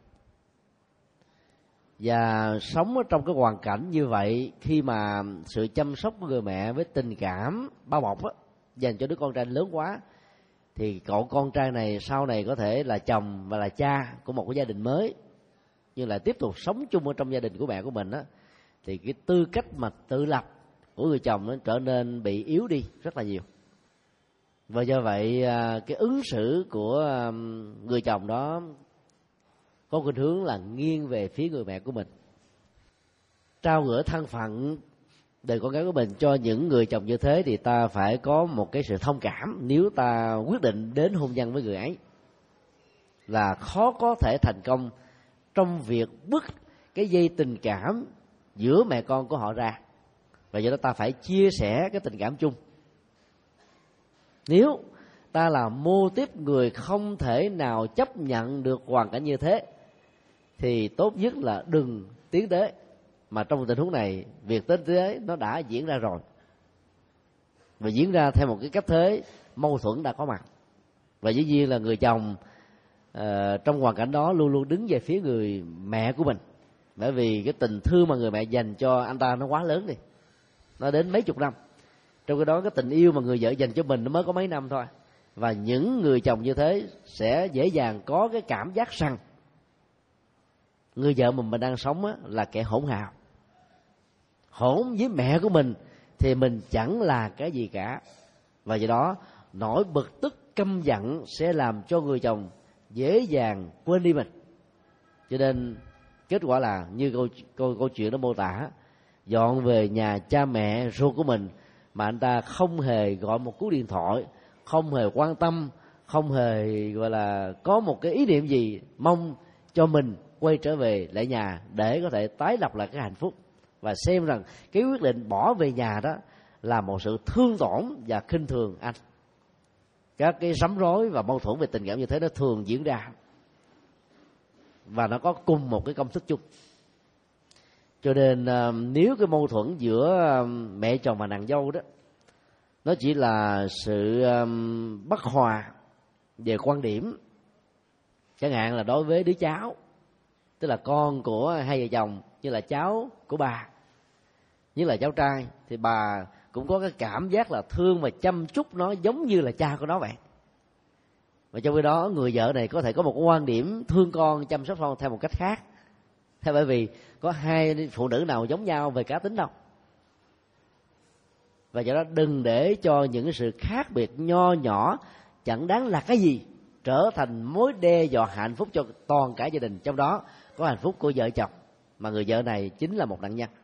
Speaker 3: Và sống ở trong cái hoàn cảnh như vậy, khi mà sự chăm sóc của người mẹ với tình cảm bao bọc á, dành cho đứa con trai lớn quá, thì cậu con trai này sau này có thể là chồng và là cha của một cái gia đình mới, nhưng lại tiếp tục sống chung ở trong gia đình của mẹ của mình á, thì cái tư cách mà tự lập của người chồng nó trở nên bị yếu đi rất là nhiều. Và do vậy cái ứng xử của người chồng đó có khuynh hướng là nghiêng về phía người mẹ của mình. Trao gửi thân phận đời con gái của mình cho những người chồng như thế thì ta phải có một cái sự thông cảm. Nếu ta quyết định đến hôn nhân với người ấy, là khó có thể thành công trong việc bứt cái dây tình cảm giữa mẹ con của họ ra, và do đó ta phải chia sẻ cái tình cảm chung. Nếu ta là mô típ người không thể nào chấp nhận được hoàn cảnh như thế, thì tốt nhất là đừng tiến tới. Mà trong tình huống này, việc tiến tới nó đã diễn ra rồi, và diễn ra theo một cái cách thế mâu thuẫn đã có mặt. Và dĩ nhiên là người chồng uh, trong hoàn cảnh đó luôn luôn đứng về phía người mẹ của mình, bởi vì cái tình thương mà người mẹ dành cho anh ta nó quá lớn đi, nó đến mấy chục năm. Trong cái đó cái tình yêu mà người vợ dành cho mình nó mới có mấy năm thôi. Và những người chồng như thế sẽ dễ dàng có cái cảm giác rằng người vợ mà mình đang sống á, là kẻ hỗn hào, hỗn với mẹ của mình thì mình chẳng là cái gì cả. Và do đó nỗi bực tức căm giận sẽ làm cho người chồng dễ dàng quên đi mình. Cho nên kết quả là như câu, câu, câu chuyện đó mô tả, dọn về nhà cha mẹ ruột của mình mà anh ta không hề gọi một cú điện thoại, không hề quan tâm, không hề gọi là có một cái ý niệm gì mong cho mình quay trở về lại nhà để có thể tái lập lại cái hạnh phúc, và xem rằng cái quyết định bỏ về nhà đó là một sự thương tổn và khinh thường anh. Các cái rắm rối và mâu thuẫn về tình cảm như thế nó thường diễn ra, và nó có cùng một cái công thức chung. Cho nên nếu cái mâu thuẫn giữa mẹ chồng và nàng dâu đó nó chỉ là sự bất hòa về quan điểm, chẳng hạn là đối với đứa cháu, tức là con của hai vợ chồng, như là cháu của bà, như là cháu trai, thì bà cũng có cái cảm giác là thương và chăm chút nó giống như là cha của nó vậy. Và trong khi đó người vợ này có thể có một quan điểm thương con, chăm sóc con theo một cách khác. Thế bởi vì có hai phụ nữ nào giống nhau về cá tính đâu. Và do đó đừng để cho những sự khác biệt nho nhỏ chẳng đáng là cái gì trở thành mối đe dọa hạnh phúc cho toàn cả gia đình, trong đó có hạnh phúc của vợ chồng, mà người vợ này chính là một nạn nhân.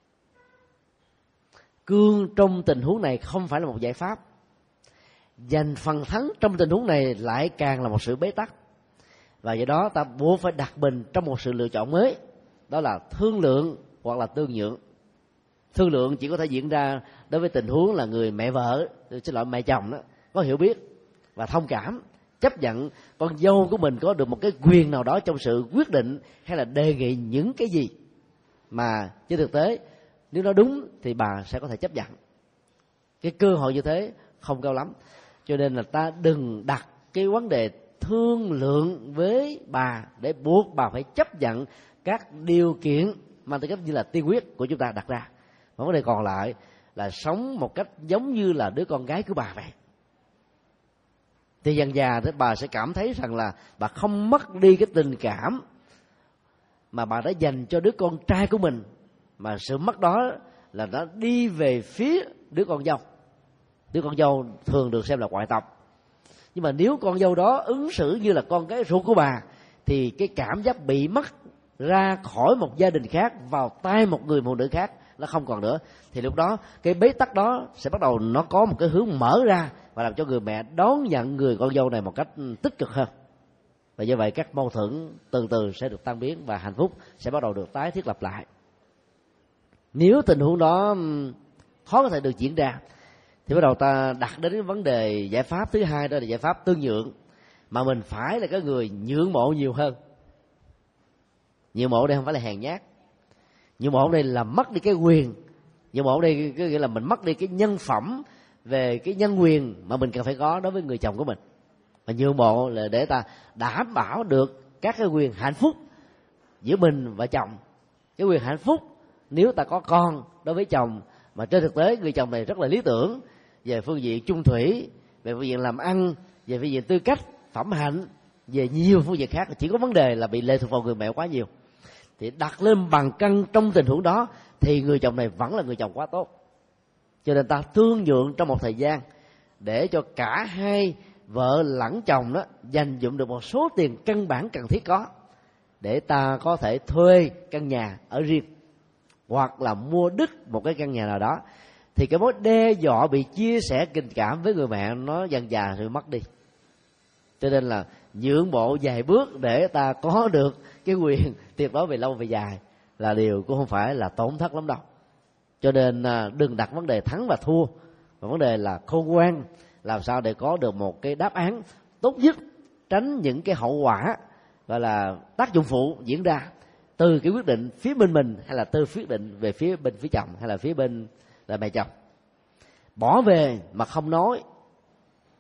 Speaker 3: Cương trong tình huống này không phải là một giải pháp. Giành phần thắng trong tình huống này lại càng là một sự bế tắc. Và do đó ta buộc phải đặt mình trong một sự lựa chọn mới, đó là thương lượng hoặc là tương nhượng. Thương lượng chỉ có thể diễn ra đối với tình huống là người mẹ vợ, xin lỗi mẹ chồng đó, có hiểu biết và thông cảm, chấp nhận con dâu của mình có được một cái quyền nào đó trong sự quyết định hay là đề nghị những cái gì mà trên thực tế nếu nó đúng thì bà sẽ có thể chấp nhận. Cái cơ hội như thế không cao lắm. Cho nên là ta đừng đặt cái vấn đề thương lượng với bà để buộc bà phải chấp nhận các điều kiện mang tính cách như là tiên quyết của chúng ta đặt ra. Và vấn đề còn lại là sống một cách giống như là đứa con gái của bà vậy. Thì dần dà thì bà sẽ cảm thấy rằng là bà không mất đi cái tình cảm mà bà đã dành cho đứa con trai của mình, mà sự mất đó là nó đi về phía đứa con dâu. Đứa con dâu thường được xem là ngoại tộc, nhưng mà nếu con dâu đó ứng xử như là con gái ruột của bà thì cái cảm giác bị mất ra khỏi một gia đình khác vào tay một người phụ nữ khác nó không còn nữa. Thì lúc đó cái bế tắc đó sẽ bắt đầu nó có một cái hướng mở ra và làm cho người mẹ đón nhận người con dâu này một cách tích cực hơn. Và như vậy các mâu thuẫn từ từ sẽ được tan biến và hạnh phúc sẽ bắt đầu được tái thiết lập lại. Nếu tình huống đó khó có thể được diễn ra thì bắt đầu ta đặt đến vấn đề giải pháp thứ hai, đó là giải pháp tương nhượng, mà mình phải là cái người nhượng bộ nhiều hơn. Nhượng bộ đây không phải là hèn nhát, nhượng bộ đây là mất đi cái quyền, nhượng bộ đây có nghĩa là mình mất đi cái nhân phẩm về cái nhân quyền mà mình cần phải có đối với người chồng của mình. Và nhượng bộ là để ta đảm bảo được các cái quyền hạnh phúc giữa mình và chồng. Cái quyền hạnh phúc nếu ta có con đối với chồng, mà trên thực tế người chồng này rất là lý tưởng về phương diện chung thủy, về phương diện làm ăn, về phương diện tư cách, phẩm hạnh, về nhiều phương diện khác, chỉ có vấn đề là bị lệ thuộc vào người mẹ quá nhiều. Thì đặt lên bàn cân trong tình huống đó thì người chồng này vẫn là người chồng quá tốt. Cho nên ta thương nhượng trong một thời gian để cho cả hai vợ lẫn chồng đó dành dụm được một số tiền căn bản cần thiết có, để ta có thể thuê căn nhà ở riêng hoặc là mua đứt một cái căn nhà nào đó. Thì cái mối đe dọa bị chia sẻ tình cảm với người mẹ nó dần dà rồi mất đi. Cho nên là nhượng bộ vài bước để ta có được cái quyền tuyệt đối về lâu về dài là điều cũng không phải là tổn thất lắm đâu. Cho nên đừng đặt vấn đề thắng và thua, mà vấn đề là khôn ngoan làm sao để có được một cái đáp án tốt nhất, tránh những cái hậu quả gọi là tác dụng phụ diễn ra từ cái quyết định phía bên mình hay là từ quyết định về phía bên phía chồng hay là phía bên là mẹ chồng. Bỏ về mà không nói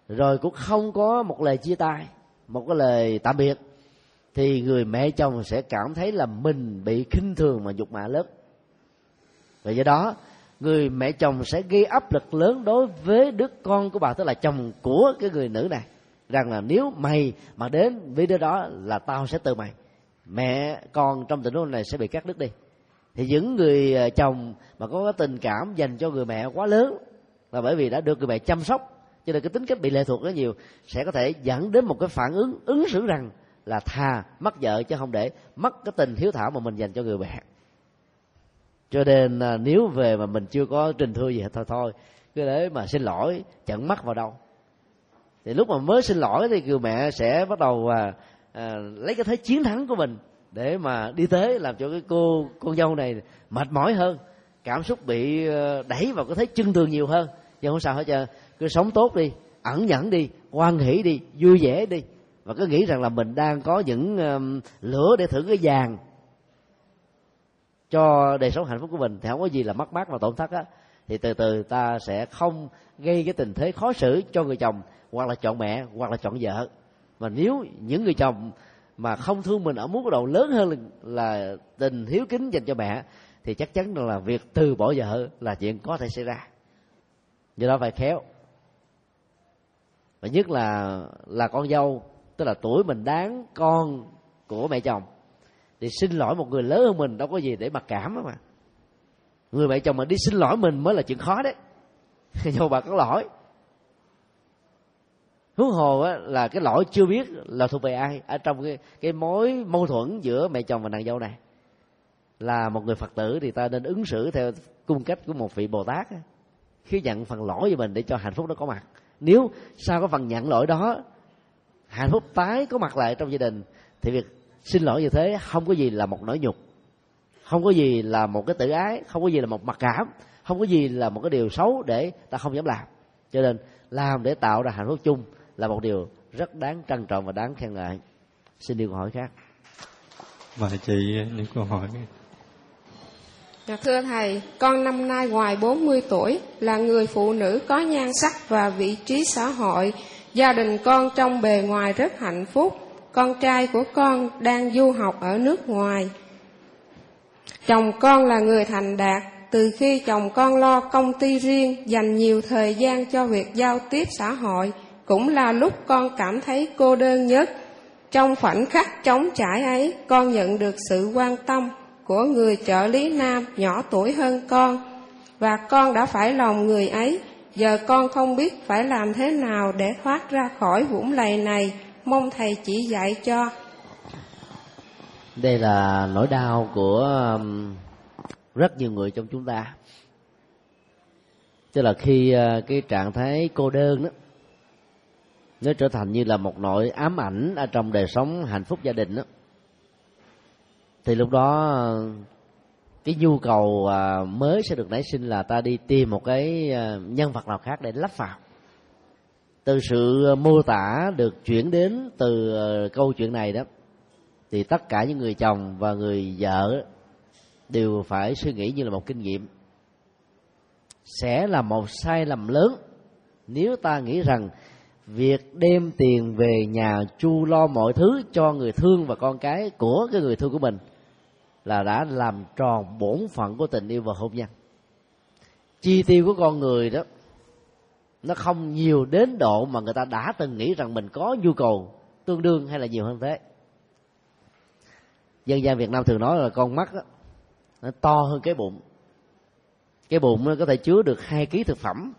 Speaker 3: rồi cũng không có một lời chia tay, một cái lời tạm biệt, thì người mẹ chồng sẽ cảm thấy là mình bị khinh thường mà nhục mạ lớn. Và do đó người mẹ chồng sẽ gây áp lực lớn đối với đứa con của bà, tức là chồng của cái người nữ này, rằng là nếu mày mà đến với đứa đó là tao sẽ từ mày. Mẹ con trong tình huống này sẽ bị cắt đứt đi. Thì những người chồng mà có cái tình cảm dành cho người mẹ quá lớn là bởi vì đã được người mẹ chăm sóc, cho nên cái tính cách bị lệ thuộc rất nhiều, sẽ có thể dẫn đến một cái phản ứng ứng xử rằng là thà mất vợ chứ không để mất cái tình hiếu thảo mà mình dành cho người mẹ. Cho nên nếu về mà mình chưa có trình thư gì hết, thôi thôi cứ để mà xin lỗi chẳng mắc vào đâu. Thì lúc mà mới xin lỗi thì người mẹ sẽ bắt đầu à, à, lấy cái thế chiến thắng của mình để mà đi tới, làm cho cái cô con dâu này mệt mỏi hơn, cảm xúc bị đẩy vào cái thế chưng tường nhiều hơn. Nhưng không sao hết trơn, cứ sống tốt đi, ẩn nhẫn đi, hoan hỷ đi, vui vẻ đi, và cứ nghĩ rằng là mình đang có những um, lửa để thử cái vàng cho đời sống hạnh phúc của mình, thì không có gì là mất mát và tổn thất á. Thì từ từ ta sẽ không gây cái tình thế khó xử cho người chồng, hoặc là chọn mẹ, hoặc là chọn vợ. Mà nếu những người chồng mà không thương mình ở mức độ lớn hơn là tình hiếu kính dành cho mẹ, thì chắc chắn là việc từ bỏ vợ là chuyện có thể xảy ra. Do đó phải khéo. Và nhất là là con dâu, tức là tuổi mình đáng con của mẹ chồng, thì xin lỗi một người lớn hơn mình đâu có gì để mặc cảm đó mà. Người mẹ chồng mà đi xin lỗi mình mới là chuyện khó đấy. Nhưng bà có lỗi, huống hồ á, là cái lỗi chưa biết là thuộc về ai ở trong cái cái mối mâu thuẫn giữa mẹ chồng và nàng dâu này. Là một người Phật tử thì ta nên ứng xử theo cung cách của một vị Bồ Tát á, khi nhận phần lỗi về mình để cho hạnh phúc đó có mặt. Nếu sau cái phần nhận lỗi đó hạnh phúc tái có mặt lại trong gia đình, thì việc xin lỗi như thế không có gì là một nỗi nhục, không có gì là một cái tự ái, không có gì là một mặc cảm, không có gì là một cái điều xấu để ta không dám làm. Cho nên làm để tạo ra hạnh phúc chung là một điều rất đáng trân trọng và đáng khen ngợi. Xin điều câu hỏi khác.
Speaker 4: Mời chị những câu hỏi.
Speaker 8: Dạ, thưa thầy, con năm nay ngoài bốn mươi tuổi, là người phụ nữ có nhan sắc và vị trí xã hội. Gia đình con trong bề ngoài rất hạnh phúc. Con trai của con đang du học ở nước ngoài. Chồng con là người thành đạt. Từ khi chồng con lo công ty riêng, dành nhiều thời gian cho việc giao tiếp xã hội, cũng là lúc con cảm thấy cô đơn nhất. Trong khoảnh khắc trống trải ấy, con nhận được sự quan tâm của người trợ lý nam nhỏ tuổi hơn con, và con đã phải lòng người ấy. Giờ con không biết phải làm thế nào để thoát ra khỏi vũng lầy này, mong thầy chỉ dạy cho.
Speaker 3: Đây là nỗi đau của rất nhiều người trong chúng ta. Tức là khi cái trạng thái cô đơn đó nó trở thành như là một nỗi ám ảnh ở trong đời sống hạnh phúc gia đình đó, thì lúc đó cái nhu cầu mới sẽ được nảy sinh là ta đi tìm một cái nhân vật nào khác để lắp vào. Từ sự mô tả được chuyển đến từ câu chuyện này đó, thì tất cả những người chồng và người vợ đều phải suy nghĩ như là một kinh nghiệm. Sẽ là một sai lầm lớn nếu ta nghĩ rằng việc đem tiền về nhà chu lo mọi thứ cho người thương và con cái của cái người thương của mình là đã làm tròn bổn phận của tình yêu và hôn nhân. Chi tiêu của con người đó nó không nhiều đến độ mà người ta đã từng nghĩ rằng mình có nhu cầu tương đương hay là nhiều hơn thế. Dân gian Việt Nam thường nói là con mắt đó, nó to hơn cái bụng. Cái bụng nó có thể chứa được hai ký thực phẩm,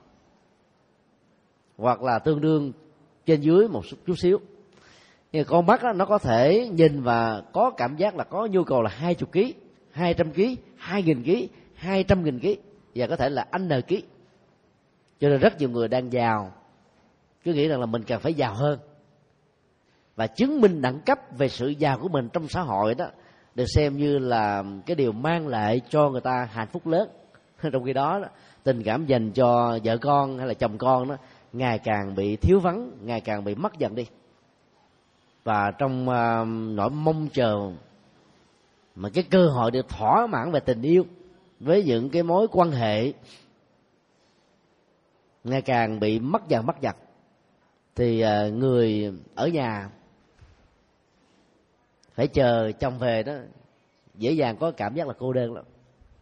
Speaker 3: hoặc là tương đương trên dưới một chút xíu. Nhưng con mắt đó, nó có thể nhìn và có cảm giác là có nhu cầu là hai mươi ký, hai trăm ký, hai nghìn ký, hai trăm nghìn ký, và có thể là n ký. Cho nên rất nhiều người đang giàu cứ nghĩ rằng là mình cần phải giàu hơn, và chứng minh đẳng cấp về sự giàu của mình trong xã hội đó được xem như là cái điều mang lại cho người ta hạnh phúc lớn. Trong khi đó, tình cảm dành cho vợ con hay là chồng con đó ngày càng bị thiếu vắng, ngày càng bị mất dần đi. Và trong uh, nỗi mong chờ mà cái cơ hội được thỏa mãn về tình yêu với những cái mối quan hệ ngày càng bị mất dần mất dần. thì người ở nhà phải chờ chồng về đó, dễ dàng có cảm giác là cô đơn lắm.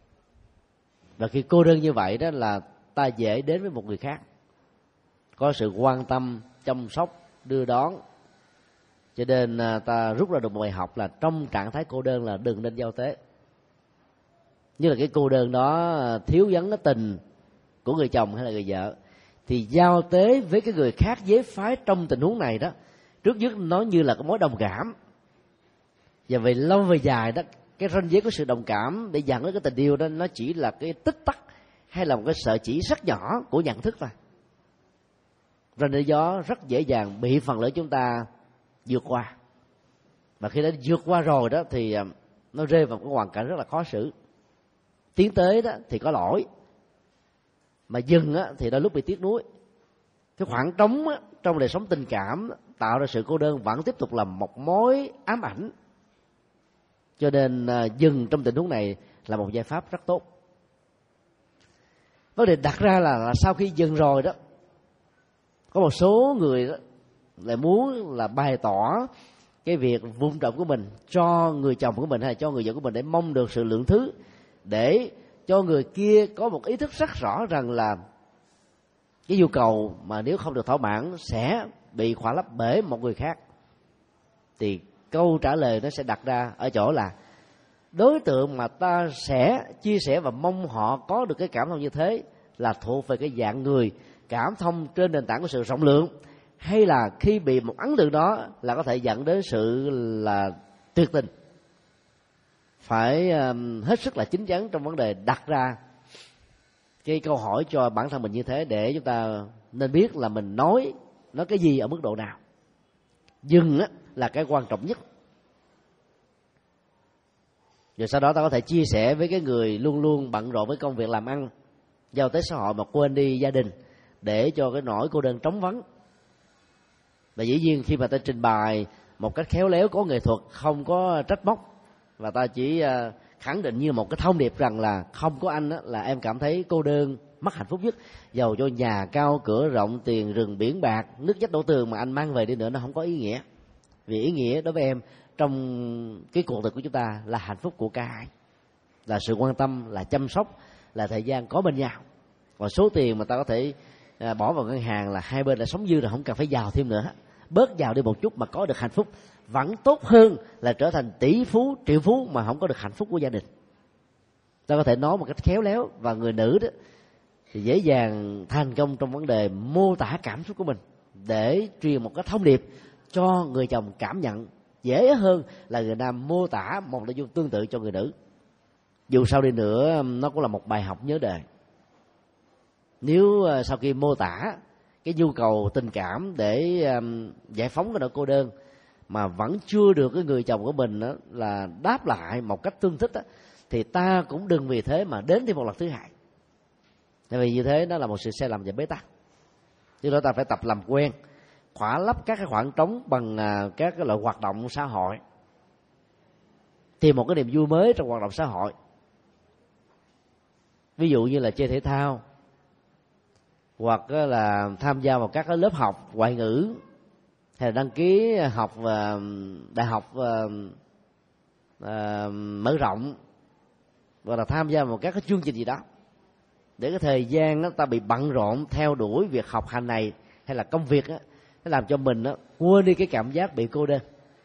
Speaker 3: Và khi cô đơn như vậy đó là ta dễ đến với một người khác, có sự quan tâm, chăm sóc, đưa đón. Cho nên ta rút ra được một bài học là trong trạng thái cô đơn là đừng nên giao tế. Như là cái cô đơn đó thiếu vắng cái tình của người chồng hay là người vợ, thì giao tế với cái người khác giới phái trong tình huống này đó, trước nhất nó như là cái mối đồng cảm. Và về lâu về dài đó, cái ranh giới của sự đồng cảm để dẫn đến cái tình yêu đó, nó chỉ là cái tích tắc hay là một cái sợi chỉ rất nhỏ của nhận thức thôi. Ranh giới đó rất dễ dàng bị phần lớn chúng ta vượt qua. Và khi đã vượt qua rồi đó thì nó rơi vào một hoàn cảnh rất là khó xử. Tiến tới đó thì có lỗi, mà dừng á thì đôi lúc bị tiếc nuối. Cái khoảng trống á, trong đời sống tình cảm tạo ra sự cô đơn vẫn tiếp tục là một mối ám ảnh. Cho nên uh, dừng trong tình huống này là một giải pháp rất tốt. Vấn đề đặt ra là, là sau khi dừng rồi đó, có một số người đó lại muốn là bày tỏ cái việc vun trồng của mình cho người chồng của mình hay là cho người vợ của mình, để mong được sự lượng thứ, để cho người kia có một ý thức rất rõ rằng là cái nhu cầu mà nếu không được thỏa mãn sẽ bị khỏa lấp bởi một người khác. Thì câu trả lời nó sẽ đặt ra ở chỗ là đối tượng mà ta sẽ chia sẻ và mong họ có được cái cảm thông như thế là thuộc về cái dạng người cảm thông trên nền tảng của sự rộng lượng, hay là khi bị một ấn tượng đó là có thể dẫn đến sự là tuyệt tình. Phải um, hết sức là chín chắn trong vấn đề đặt ra cái câu hỏi cho bản thân mình như thế, để chúng ta nên biết là mình nói nói cái gì ở mức độ nào. Dừng á là cái quan trọng nhất. Rồi sau đó ta có thể chia sẻ với cái người luôn luôn bận rộn với công việc làm ăn, giao tế xã hội mà quên đi gia đình, để cho cái nỗi cô đơn trống vắng. Và dĩ nhiên khi mà ta trình bày một cách khéo léo, có nghệ thuật, không có trách móc, và ta chỉ khẳng định như một cái thông điệp rằng là không có anh là em cảm thấy cô đơn, mất hạnh phúc nhất. Dầu cho nhà cao cửa rộng, tiền rừng biển bạc, nước vách đổ tường mà anh mang về đi nữa, nó không có ý nghĩa. Vì ý nghĩa đối với em trong cái cuộc đời của chúng ta là hạnh phúc của cả hai, là sự quan tâm, là chăm sóc, là thời gian có bên nhau. Và số tiền mà ta có thể bỏ vào ngân hàng là hai bên đã sống dư rồi, không cần phải giàu thêm nữa. Bớt giàu đi một chút mà có được hạnh phúc vẫn tốt hơn là trở thành tỷ phú, triệu phú mà không có được hạnh phúc của gia đình. Ta có thể nói một cách khéo léo, và người nữ đó thì dễ dàng thành công trong vấn đề mô tả cảm xúc của mình để truyền một cái thông điệp cho người chồng cảm nhận dễ hơn là người nam mô tả một nội dung tương tự cho người nữ. Dù sao đi nữa nó cũng là một bài học nhớ đời. Nếu sau khi mô tả cái nhu cầu tình cảm để um, giải phóng cái nỗi cô đơn mà vẫn chưa được cái người chồng của mình đó là đáp lại một cách tương thích đó, thì ta cũng đừng vì thế mà đến thêm một lần thứ hai. Tại vì như thế nó là một sự sai lầm và bế tắc. Chứ đó ta phải tập làm quen khỏa lấp các cái khoảng trống bằng uh, các cái loại hoạt động xã hội, tìm một cái niềm vui mới trong hoạt động xã hội. Ví dụ như là chơi thể thao, hoặc là tham gia vào các lớp học ngoại ngữ, hay là đăng ký học đại học mở rộng, hoặc là tham gia vào các cái chương trình gì đó, để cái thời gian đó, ta bị bận rộn theo đuổi việc học hành này hay là công việc đó, nó làm cho mình đó, quên đi cái cảm giác bị cô đơn.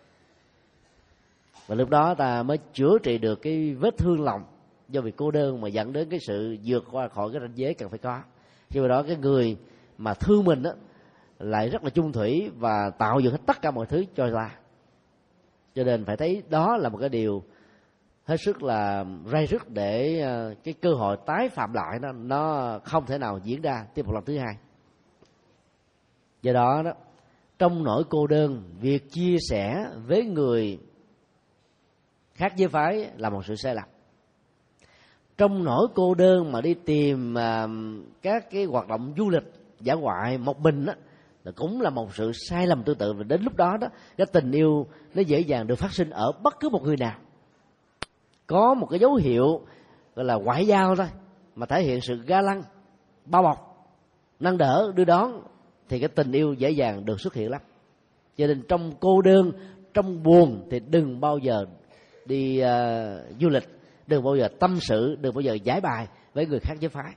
Speaker 3: Và lúc đó ta mới chữa trị được cái vết thương lòng do vì cô đơn mà dẫn đến cái sự vượt qua khỏi cái ranh giới cần phải có. Khi mà đó cái người mà thương mình đó lại rất là chung thủy và tạo dựng hết tất cả mọi thứ cho ta. Cho nên phải thấy đó là một cái điều hết sức là ray rứt, để cái cơ hội tái phạm lại nó nó không thể nào diễn ra tiếp một lần thứ hai. Do đó đó, trong nỗi cô đơn, việc chia sẻ với người khác giới phái là một sự sai lầm. Trong nỗi cô đơn mà đi tìm uh, các cái hoạt động du lịch dã ngoại một mình đó, là cũng là một sự sai lầm tương tự. Và đến lúc đó đó, cái tình yêu nó dễ dàng được phát sinh ở bất cứ một người nào. Có một cái dấu hiệu gọi là ngoại giao thôi, mà thể hiện sự ga lăng, bao bọc, nâng đỡ, đưa đón, thì cái tình yêu dễ dàng được xuất hiện lắm. Cho nên trong cô đơn, trong buồn thì đừng bao giờ đi uh, du lịch, đừng bao giờ tâm sự, đừng bao giờ giải bài với người khác giới phái.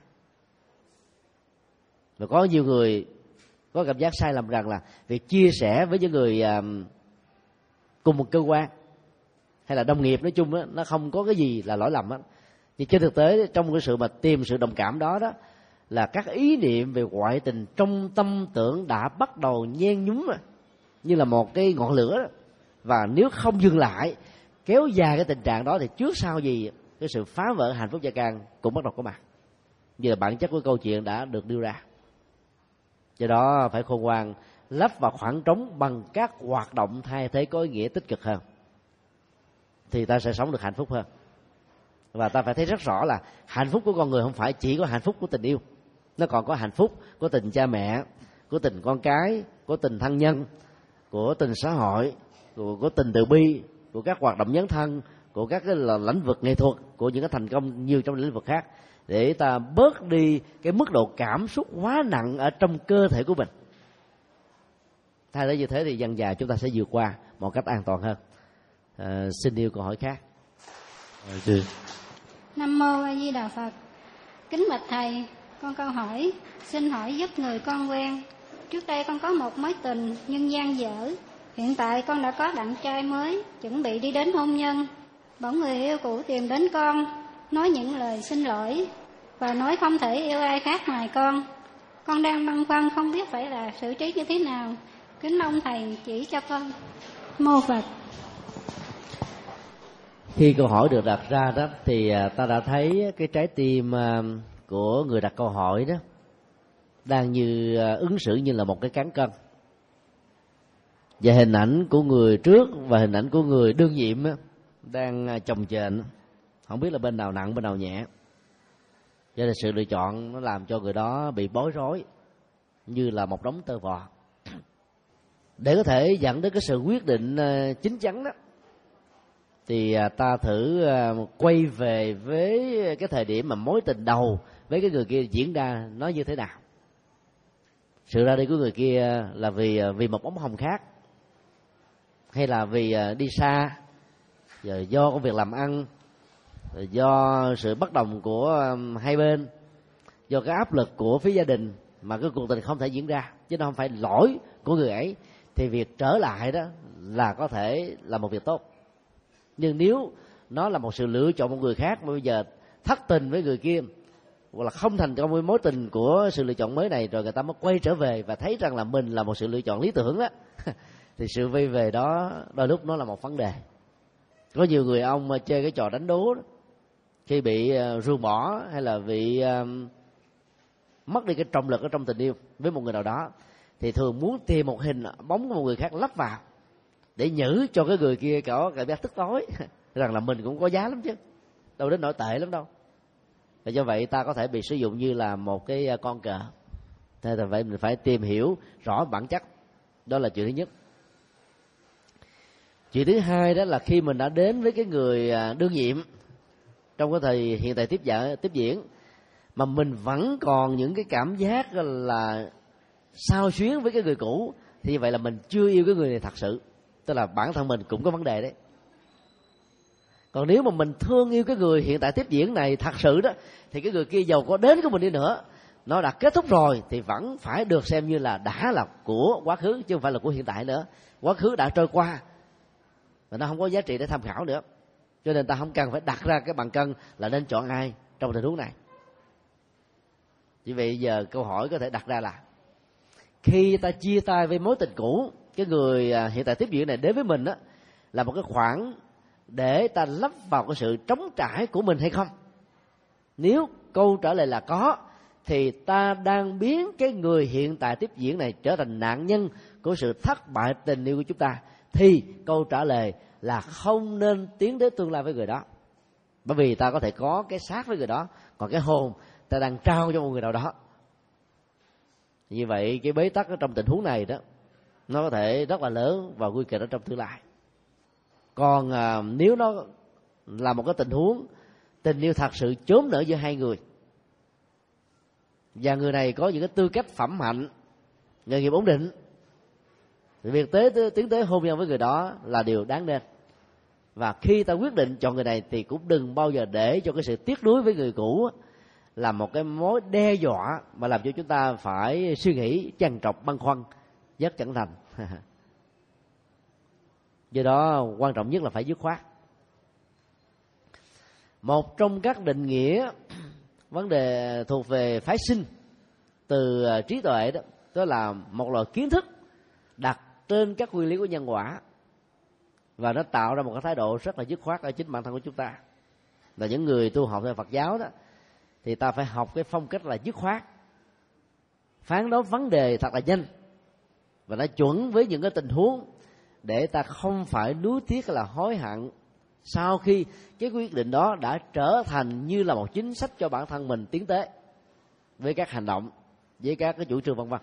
Speaker 3: Và có nhiều người có cảm giác sai lầm rằng là việc chia sẻ với những người uh, cùng một cơ quan hay là đồng nghiệp nói chung đó, nó không có cái gì là lỗi lầm hết. Nhưng trên thực tế trong cái sự mà tìm sự đồng cảm đó đó là các ý niệm về ngoại tình trong tâm tưởng đã bắt đầu nhen nhúm rồi, như là một cái ngọn lửa đó. Và nếu không dừng lại kéo dài cái tình trạng đó thì trước sau gì cái sự phá vỡ hạnh phúc gia can cũng bắt đầu có mặt, như là bản chất của câu chuyện đã được đưa ra. Do đó phải khôn ngoan lấp vào khoảng trống bằng các hoạt động thay thế có ý nghĩa tích cực hơn, thì ta sẽ sống được hạnh phúc hơn. Và ta phải thấy rất rõ là hạnh phúc của con người không phải chỉ có hạnh phúc của tình yêu, nó còn có hạnh phúc của tình cha mẹ, của tình con cái, của tình thân nhân, của tình xã hội, của, của tình từ bi, của các hoạt động dấn thân, của các cái là lĩnh vực nghệ thuật, của những cái thành công nhiều trong lĩnh vực khác, để ta bớt đi cái mức độ cảm xúc quá nặng ở trong cơ thể của mình. Thay thế như thế thì dần dà chúng ta sẽ vượt qua một cách an toàn hơn. À, xin yêu câu hỏi khác.
Speaker 4: À, chị.
Speaker 9: Nam mô A Di Đà Phật. Kính bạch thầy, con câu hỏi xin hỏi giúp người con quen. Trước đây con có một mối tình nhưng dang dở. Hiện tại con đã có bạn trai mới, chuẩn bị đi đến hôn nhân. Bỗng người yêu cũ tìm đến con, nói những lời xin lỗi và nói không thể yêu ai khác ngoài con. Con đang băn khoăn không biết phải là xử trí như thế nào. Kính ông thầy chỉ cho con. Mô Phật.
Speaker 3: Khi câu hỏi được đặt ra đó thì ta đã thấy cái trái tim của người đặt câu hỏi đó đang như ứng xử như là một cái cán cân, và hình ảnh của người trước và hình ảnh của người đương nhiệm đang chồng chênh, không biết là bên nào nặng bên nào nhẹ. Cho nên sự lựa chọn nó làm cho người đó bị bối rối như là một đống tơ vò. Để có thể dẫn đến cái sự quyết định chín chắn đó thì ta thử quay về với cái thời điểm mà mối tình đầu với cái người kia diễn ra nó như thế nào. Sự ra đi của người kia là vì vì một bóng hồng khác, hay là vì đi xa, rồi do công việc làm ăn, rồi do sự bất đồng của hai bên, do cái áp lực của phía gia đình mà cái cuộc tình không thể diễn ra, chứ nó không phải lỗi của người ấy, thì việc trở lại đó là có thể là một việc tốt. Nhưng nếu nó là một sự lựa chọn một người khác mà bây giờ thất tình với người kia, hoặc là không thành công với mối tình của sự lựa chọn mới này, rồi người ta mới quay trở về và thấy rằng là mình là một sự lựa chọn lý tưởng đó thì sự vây về đó đôi lúc nó là một vấn đề. Có nhiều người ông mà chơi cái trò đánh đố đó, khi bị ruồng bỏ hay là bị uh, mất đi cái trọng lực ở trong tình yêu với một người nào đó, thì thường muốn tìm một hình bóng của một người khác lắp vào để nhử cho cái người kia có cảm giác tức tối rằng là mình cũng có giá lắm chứ, đâu đến nổi tệ lắm đâu. Và do vậy ta có thể bị sử dụng như là một cái con cờ. Thế thì vậy mình phải tìm hiểu rõ bản chất. Đó là chuyện thứ nhất. Chuyện thứ hai đó là khi mình đã đến với cái người đương nhiệm trong cái thời hiện tại tiếp diễn, tiếp diễn mà mình vẫn còn những cái cảm giác là xao xuyến với cái người cũ, thì như vậy là mình chưa yêu cái người này thật sự, tức là bản thân mình cũng có vấn đề đấy. Còn nếu mà mình thương yêu cái người hiện tại tiếp diễn này thật sự đó, thì cái người kia giàu có đến của mình đi nữa, nó đã kết thúc rồi thì vẫn phải được xem như là đã là của quá khứ, chứ không phải là của hiện tại nữa. Quá khứ đã trôi qua và nó không có giá trị để tham khảo nữa. Cho nên ta không cần phải đặt ra cái bàn cân là nên chọn ai trong tình huống này. Vì vậy giờ câu hỏi có thể đặt ra là khi ta chia tay với mối tình cũ, cái người hiện tại tiếp diễn này đến với mình đó là một cái khoảng để ta lấp vào cái sự trống trải của mình hay không? Nếu câu trả lời là có, thì ta đang biến cái người hiện tại tiếp diễn này trở thành nạn nhân của sự thất bại tình yêu của chúng ta, thì câu trả lời là không nên tiến đến tương lai với người đó. Bởi vì ta có thể có cái xác với người đó, còn cái hồn ta đang trao cho một người nào đó. Như vậy cái bế tắc ở trong tình huống này đó nó có thể rất là lớn và nguy kịch ở trong tương lai. Còn à, nếu nó là một cái tình huống tình yêu thật sự chớm nở giữa hai người, và người này có những cái tư cách phẩm hạnh nghề nghiệp ổn định, thì việc tế tiến tới hôn nhân với người đó là điều đáng nên. Và khi ta quyết định chọn người này thì cũng đừng bao giờ để cho cái sự tiếc nuối với người cũ là một cái mối đe dọa mà làm cho chúng ta phải suy nghĩ trằn trọc băn khoăn rất chẳng thành. Do đó quan trọng nhất là phải dứt khoát. Một trong các định nghĩa vấn đề thuộc về phái sinh từ trí tuệ đó, đó là một loại kiến thức đặt trên các nguyên lý của nhân quả, và nó tạo ra một cái thái độ rất là dứt khoát ở chính bản thân của chúng ta. Là những người tu học theo Phật giáo đó thì ta phải học cái phong cách là dứt khoát, phán đoán vấn đề thật là nhanh và nó chuẩn với những cái tình huống, để ta không phải nuối tiếc là hối hận sau khi cái quyết định đó đã trở thành như là một chính sách cho bản thân mình tiến tới với các hành động, với các cái chủ trương vân vân.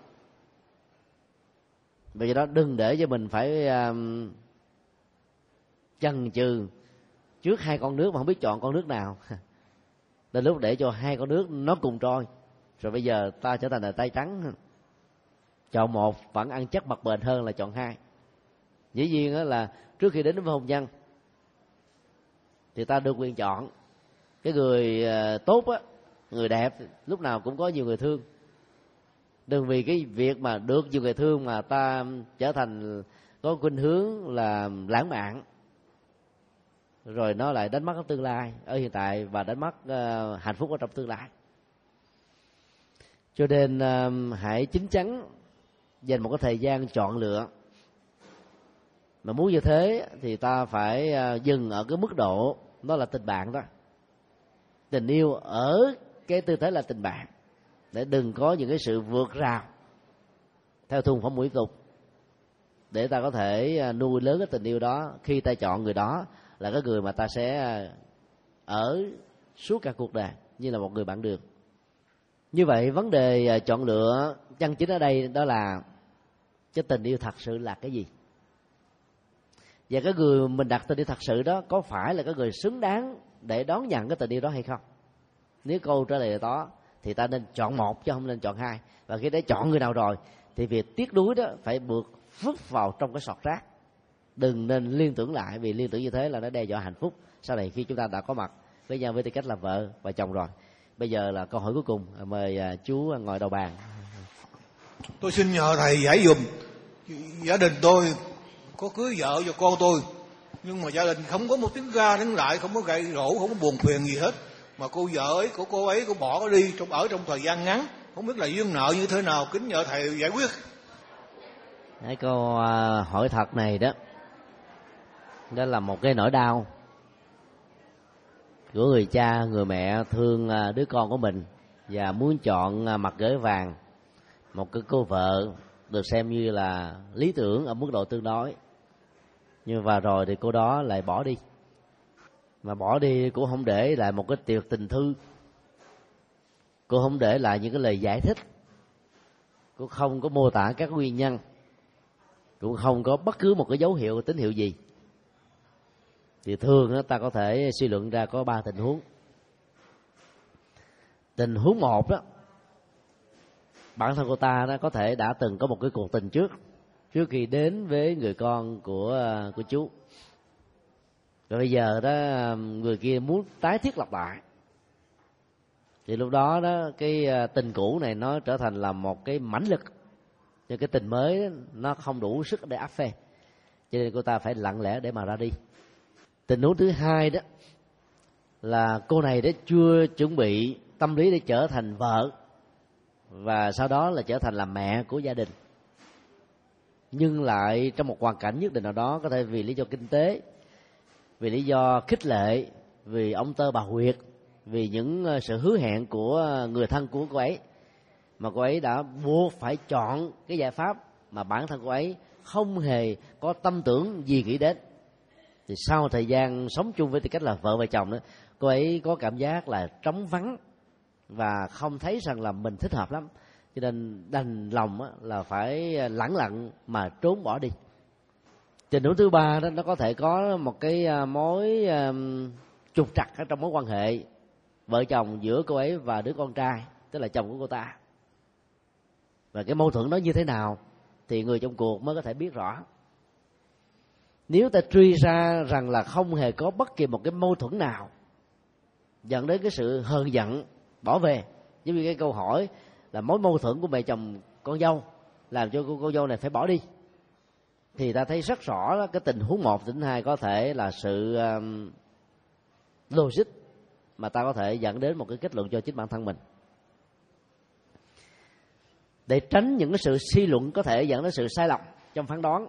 Speaker 3: Vì vậy đó đừng để cho mình phải um, chần chừ trước hai con nước mà không biết chọn con nước nào. Đến lúc để cho hai con nước nó cùng trôi, rồi bây giờ ta trở thành là tay trắng. Chọn một vẫn ăn chắc bập bền hơn là chọn hai. Dĩ nhiên đó là trước khi đến với hôn nhân thì ta được quyền chọn. Cái người tốt á, người đẹp lúc nào cũng có nhiều người thương. Đừng vì cái việc mà được nhiều người thương mà ta trở thành có khuynh hướng là lãng mạn, rồi nó lại đánh mất cái tương lai ở hiện tại và đánh mất uh, hạnh phúc ở trong tương lai. Cho nên uh, hãy chín chắn dành một cái thời gian chọn lựa. Mà muốn như thế thì ta phải uh, dừng ở cái mức độ đó là tình bạn đó. Tình yêu ở cái tư thế là tình bạn, để đừng có những cái sự vượt rào theo thuần phong mỹ tục, để ta có thể nuôi lớn cái tình yêu đó. Khi ta chọn người đó là cái người mà ta sẽ ở suốt cả cuộc đời như là một người bạn đường. Như vậy vấn đề chọn lựa chân chính ở đây đó là cái tình yêu thật sự là cái gì, và cái người mình đặt tình yêu thật sự đó có phải là cái người xứng đáng để đón nhận cái tình yêu đó hay không. Nếu câu trả lời là đó thì ta nên chọn một chứ không nên chọn hai. Và khi đã chọn người nào rồi thì việc tiếc nuối đó phải buộc vứt vào trong cái sọt rác, đừng nên liên tưởng lại, vì liên tưởng như thế là nó đe dọa hạnh phúc sau này khi chúng ta đã có mặt với nhau với tư cách là vợ và chồng rồi. Bây giờ là câu hỏi cuối cùng, mời chú ngồi đầu bàn.
Speaker 10: Tôi xin nhờ thầy giải dùm. Gia đình tôi có cưới vợ cho con tôi, nhưng mà gia đình không có một tiếng ga tiếng lại, không có gậy gỗ, không có buồn phiền gì hết. Mà cô vợ ấy của cô ấy cô bỏ nó đi trong ở trong thời gian ngắn, không biết là duyên nợ như thế nào, kính nhờ thầy giải quyết.
Speaker 3: Cái câu hỏi thật này đó, đó là một cái nỗi đau của người cha, người mẹ thương đứa con của mình và muốn chọn mặt gửi vàng một cái cô vợ được xem như là lý tưởng ở mức độ tương đối, nhưng và rồi thì cô đó lại bỏ đi. Mà bỏ đi cũng không để lại một cái tiệc tình thư, cô không để lại những cái lời giải thích, cô không có mô tả các nguyên nhân, cũng không có bất cứ một cái dấu hiệu tín hiệu gì. Thì thường đó, ta có thể suy luận ra có ba tình huống. Tình huống một đó, bản thân cô ta đó có thể đã từng có một cái cuộc tình trước trước khi đến với người con của của chú. Rồi bây giờ đó người kia muốn tái thiết lập lại, thì lúc đó đó cái tình cũ này nó trở thành là một cái mãnh lực, nhưng cái tình mới nó không đủ sức để áp phê, cho nên cô ta phải lặng lẽ để mà ra đi. Tình huống thứ hai đó là cô này đã chưa chuẩn bị tâm lý để trở thành vợ, và sau đó là trở thành là mẹ của gia đình, nhưng lại trong một hoàn cảnh nhất định nào đó, có thể vì lý do kinh tế, vì lý do khích lệ, vì ông tơ bà huyệt, vì những sự hứa hẹn của người thân của cô ấy, mà cô ấy đã buộc phải chọn cái giải pháp mà bản thân cô ấy không hề có tâm tưởng gì nghĩ đến. Thì sau thời gian sống chung với tư cách là vợ và chồng đó, cô ấy có cảm giác là trống vắng và không thấy rằng là mình thích hợp lắm, cho nên đành lòng là phải lẳng lặng mà trốn bỏ đi. Tình huống thứ ba đó, nó có thể có một cái mối trục trặc ở trong mối quan hệ vợ chồng giữa cô ấy và đứa con trai, tức là chồng của cô ta. và cái mâu thuẫn đó như thế nào thì người trong cuộc mới có thể biết rõ. Nếu ta truy ra rằng là không hề có bất kỳ một cái mâu thuẫn nào dẫn đến cái sự hờn giận bỏ về, giống như cái câu hỏi là mối mâu thuẫn của mẹ chồng con dâu làm cho cô con dâu này phải bỏ đi, thì ta thấy rất rõ đó, cái tình huống một, tình hai có thể là sự um, logic mà ta có thể dẫn đến một cái kết luận cho chính bản thân mình. Để tránh những cái sự suy luận có thể dẫn đến sự sai lầm trong phán đoán,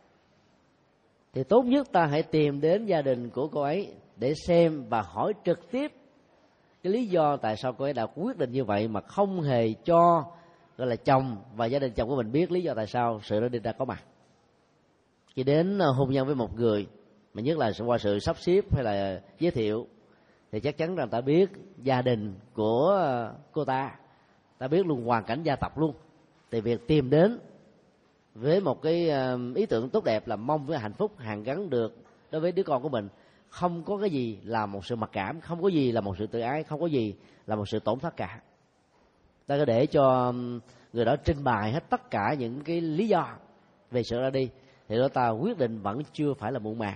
Speaker 3: thì tốt nhất ta hãy tìm đến gia đình của cô ấy để xem và hỏi trực tiếp cái lý do tại sao cô ấy đã quyết định như vậy, mà không hề cho gọi là chồng và gia đình chồng của mình biết lý do tại sao sự đó đi ra có mặt. Khi đến hôn nhân với một người, mà nhất là qua sự sắp xếp hay là giới thiệu, thì chắc chắn rằng ta biết gia đình của cô ta, ta biết luôn hoàn cảnh gia tộc luôn. Thì việc tìm đến với một cái ý tưởng tốt đẹp là mong với hạnh phúc hàn gắn được đối với đứa con của mình, không có cái gì là một sự mặc cảm, không có gì là một sự tự ái, không có gì là một sự tổn thất cả. Ta có để cho người đó trình bày hết tất cả những cái lý do về sự ra đi, thì đó ta quyết định vẫn chưa phải là muộn màng.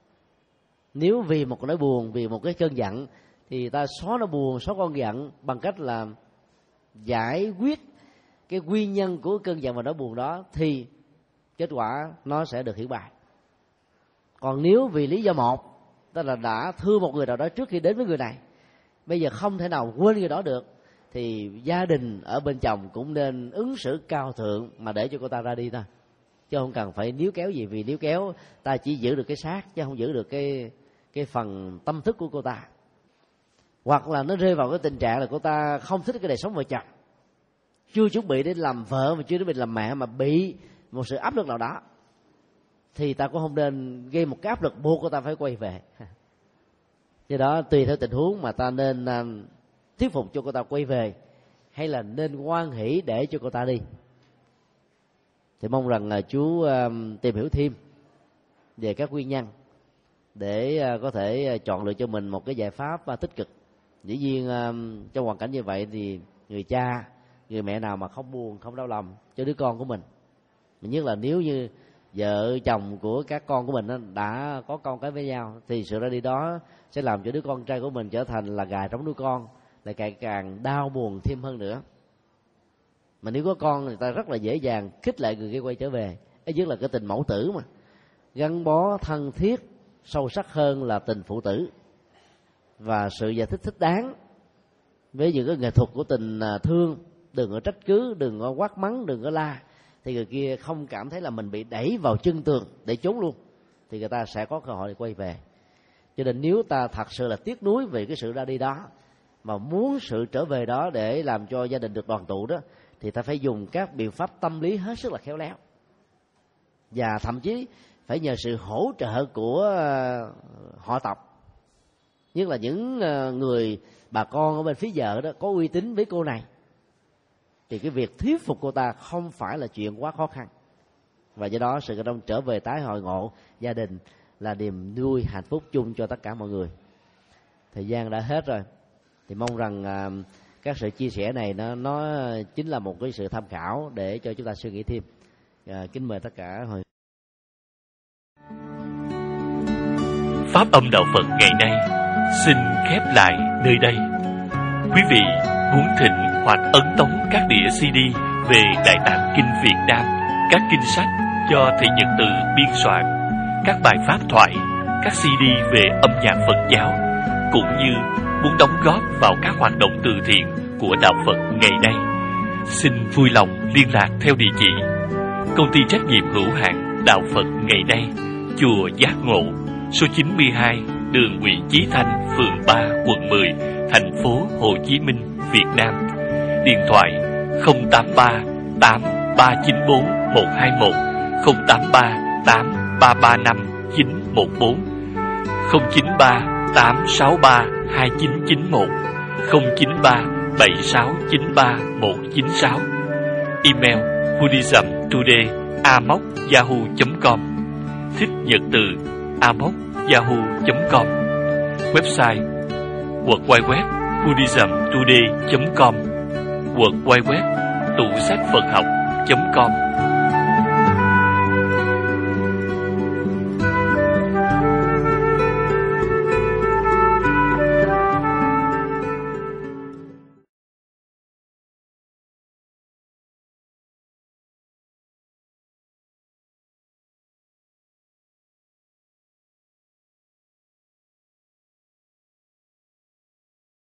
Speaker 3: Nếu vì một nỗi buồn, vì một cái cơn giận, thì ta xóa nỗi buồn, xóa con giận bằng cách là giải quyết cái nguyên nhân của cơn giận và nỗi buồn đó, thì kết quả nó sẽ được hiển bày. Còn nếu vì lý do một, tức là đã thương một người nào đó trước khi đến với người này, bây giờ không thể nào quên người đó được, thì gia đình ở bên chồng cũng nên ứng xử cao thượng mà để cho cô ta ra đi thôi, chứ không cần phải níu kéo gì. Vì níu kéo ta chỉ giữ được cái xác chứ không giữ được cái cái phần tâm thức của cô ta. Hoặc là nó rơi vào cái tình trạng là cô ta không thích cái đời sống vợ chồng, chưa chuẩn bị để làm vợ mà chưa chuẩn bị làm mẹ, mà bị một sự áp lực nào đó, thì ta cũng không nên gây một cái áp lực buộc cô ta phải quay về. Do đó tùy theo tình huống mà ta nên um, thuyết phục cho cô ta quay về, hay là nên hoan hỷ để cho cô ta đi. Thì mong rằng uh, chú um, tìm hiểu thêm về các nguyên nhân để uh, có thể uh, chọn lựa cho mình một cái giải pháp uh, tích cực. Dĩ nhiên um, trong hoàn cảnh như vậy thì người cha, người mẹ nào mà không buồn, không đau lòng cho đứa con của mình. Nhất là nếu như vợ chồng của các con của mình đã có con cái với nhau, thì sự ra đi đó sẽ làm cho đứa con trai của mình trở thành là gà trống nuôi con, lại càng càng đau buồn thêm hơn nữa. Mà nếu có con, người ta rất là dễ dàng khích lệ người kia quay trở về. Ấy nhất là cái tình mẫu tử mà gắn bó thân thiết sâu sắc hơn là tình phụ tử. Và sự giải thích thích đáng với những cái nghệ thuật của tình thương, đừng có trách cứ, đừng có quát mắng, đừng có la, thì người kia không cảm thấy là mình bị đẩy vào chân tường để trốn luôn, thì người ta sẽ có cơ hội để quay về. Cho nên nếu ta thật sự là tiếc nuối về cái sự ra đi đó, mà muốn sự trở về đó để làm cho gia đình được đoàn tụ đó, thì ta phải dùng các biện pháp tâm lý hết sức là khéo léo, và thậm chí phải nhờ sự hỗ trợ của họ tộc, nhất là những người bà con ở bên phía vợ đó có uy tín với cô này, thì cái việc thuyết phục cô ta không phải là chuyện quá khó khăn. Và do đó sự đông trở về tái hội ngộ gia đình là niềm vui hạnh phúc chung cho tất cả mọi người. Thời gian đã hết rồi, thì mong rằng à, các sự chia sẻ này nó nó chính là một cái sự tham khảo để cho chúng ta suy nghĩ thêm. À, kính mời tất cả hồi.
Speaker 11: Pháp âm đạo Phật ngày nay xin khép lại nơi đây. Quý vị muốn thịnh hoặc ấn tống các đĩa xê đê về Đại Tạng Kinh Việt Nam, các kinh sách do thầy Nhật Từ biên soạn, các bài pháp thoại, các xê đê về âm nhạc Phật giáo, cũng như muốn đóng góp vào các hoạt động từ thiện của đạo Phật ngày nay, xin vui lòng liên lạc theo địa chỉ Công ty trách nhiệm hữu hạn Đạo Phật ngày nay, chùa Giác Ngộ, số chín mươi hai đường Nguyễn Chí Thanh, phường ba, quận mười, thành phố Hồ Chí Minh, Việt Nam. Điện thoại không tám ba tám ba chín bốn một hai một, không tám ba tám ba ba năm chín một bốn, không chín ba tám sáu ba hai chín chín một, không chín ba bảy sáu chín ba một chín sáu. Email buddhismtoday a m o c yahoo chấm com, thích nhật từ a m o c yahoo chấm com. Website w w w chấm buddhismtoday chấm com, w w w tủ sách Phật học chấm com.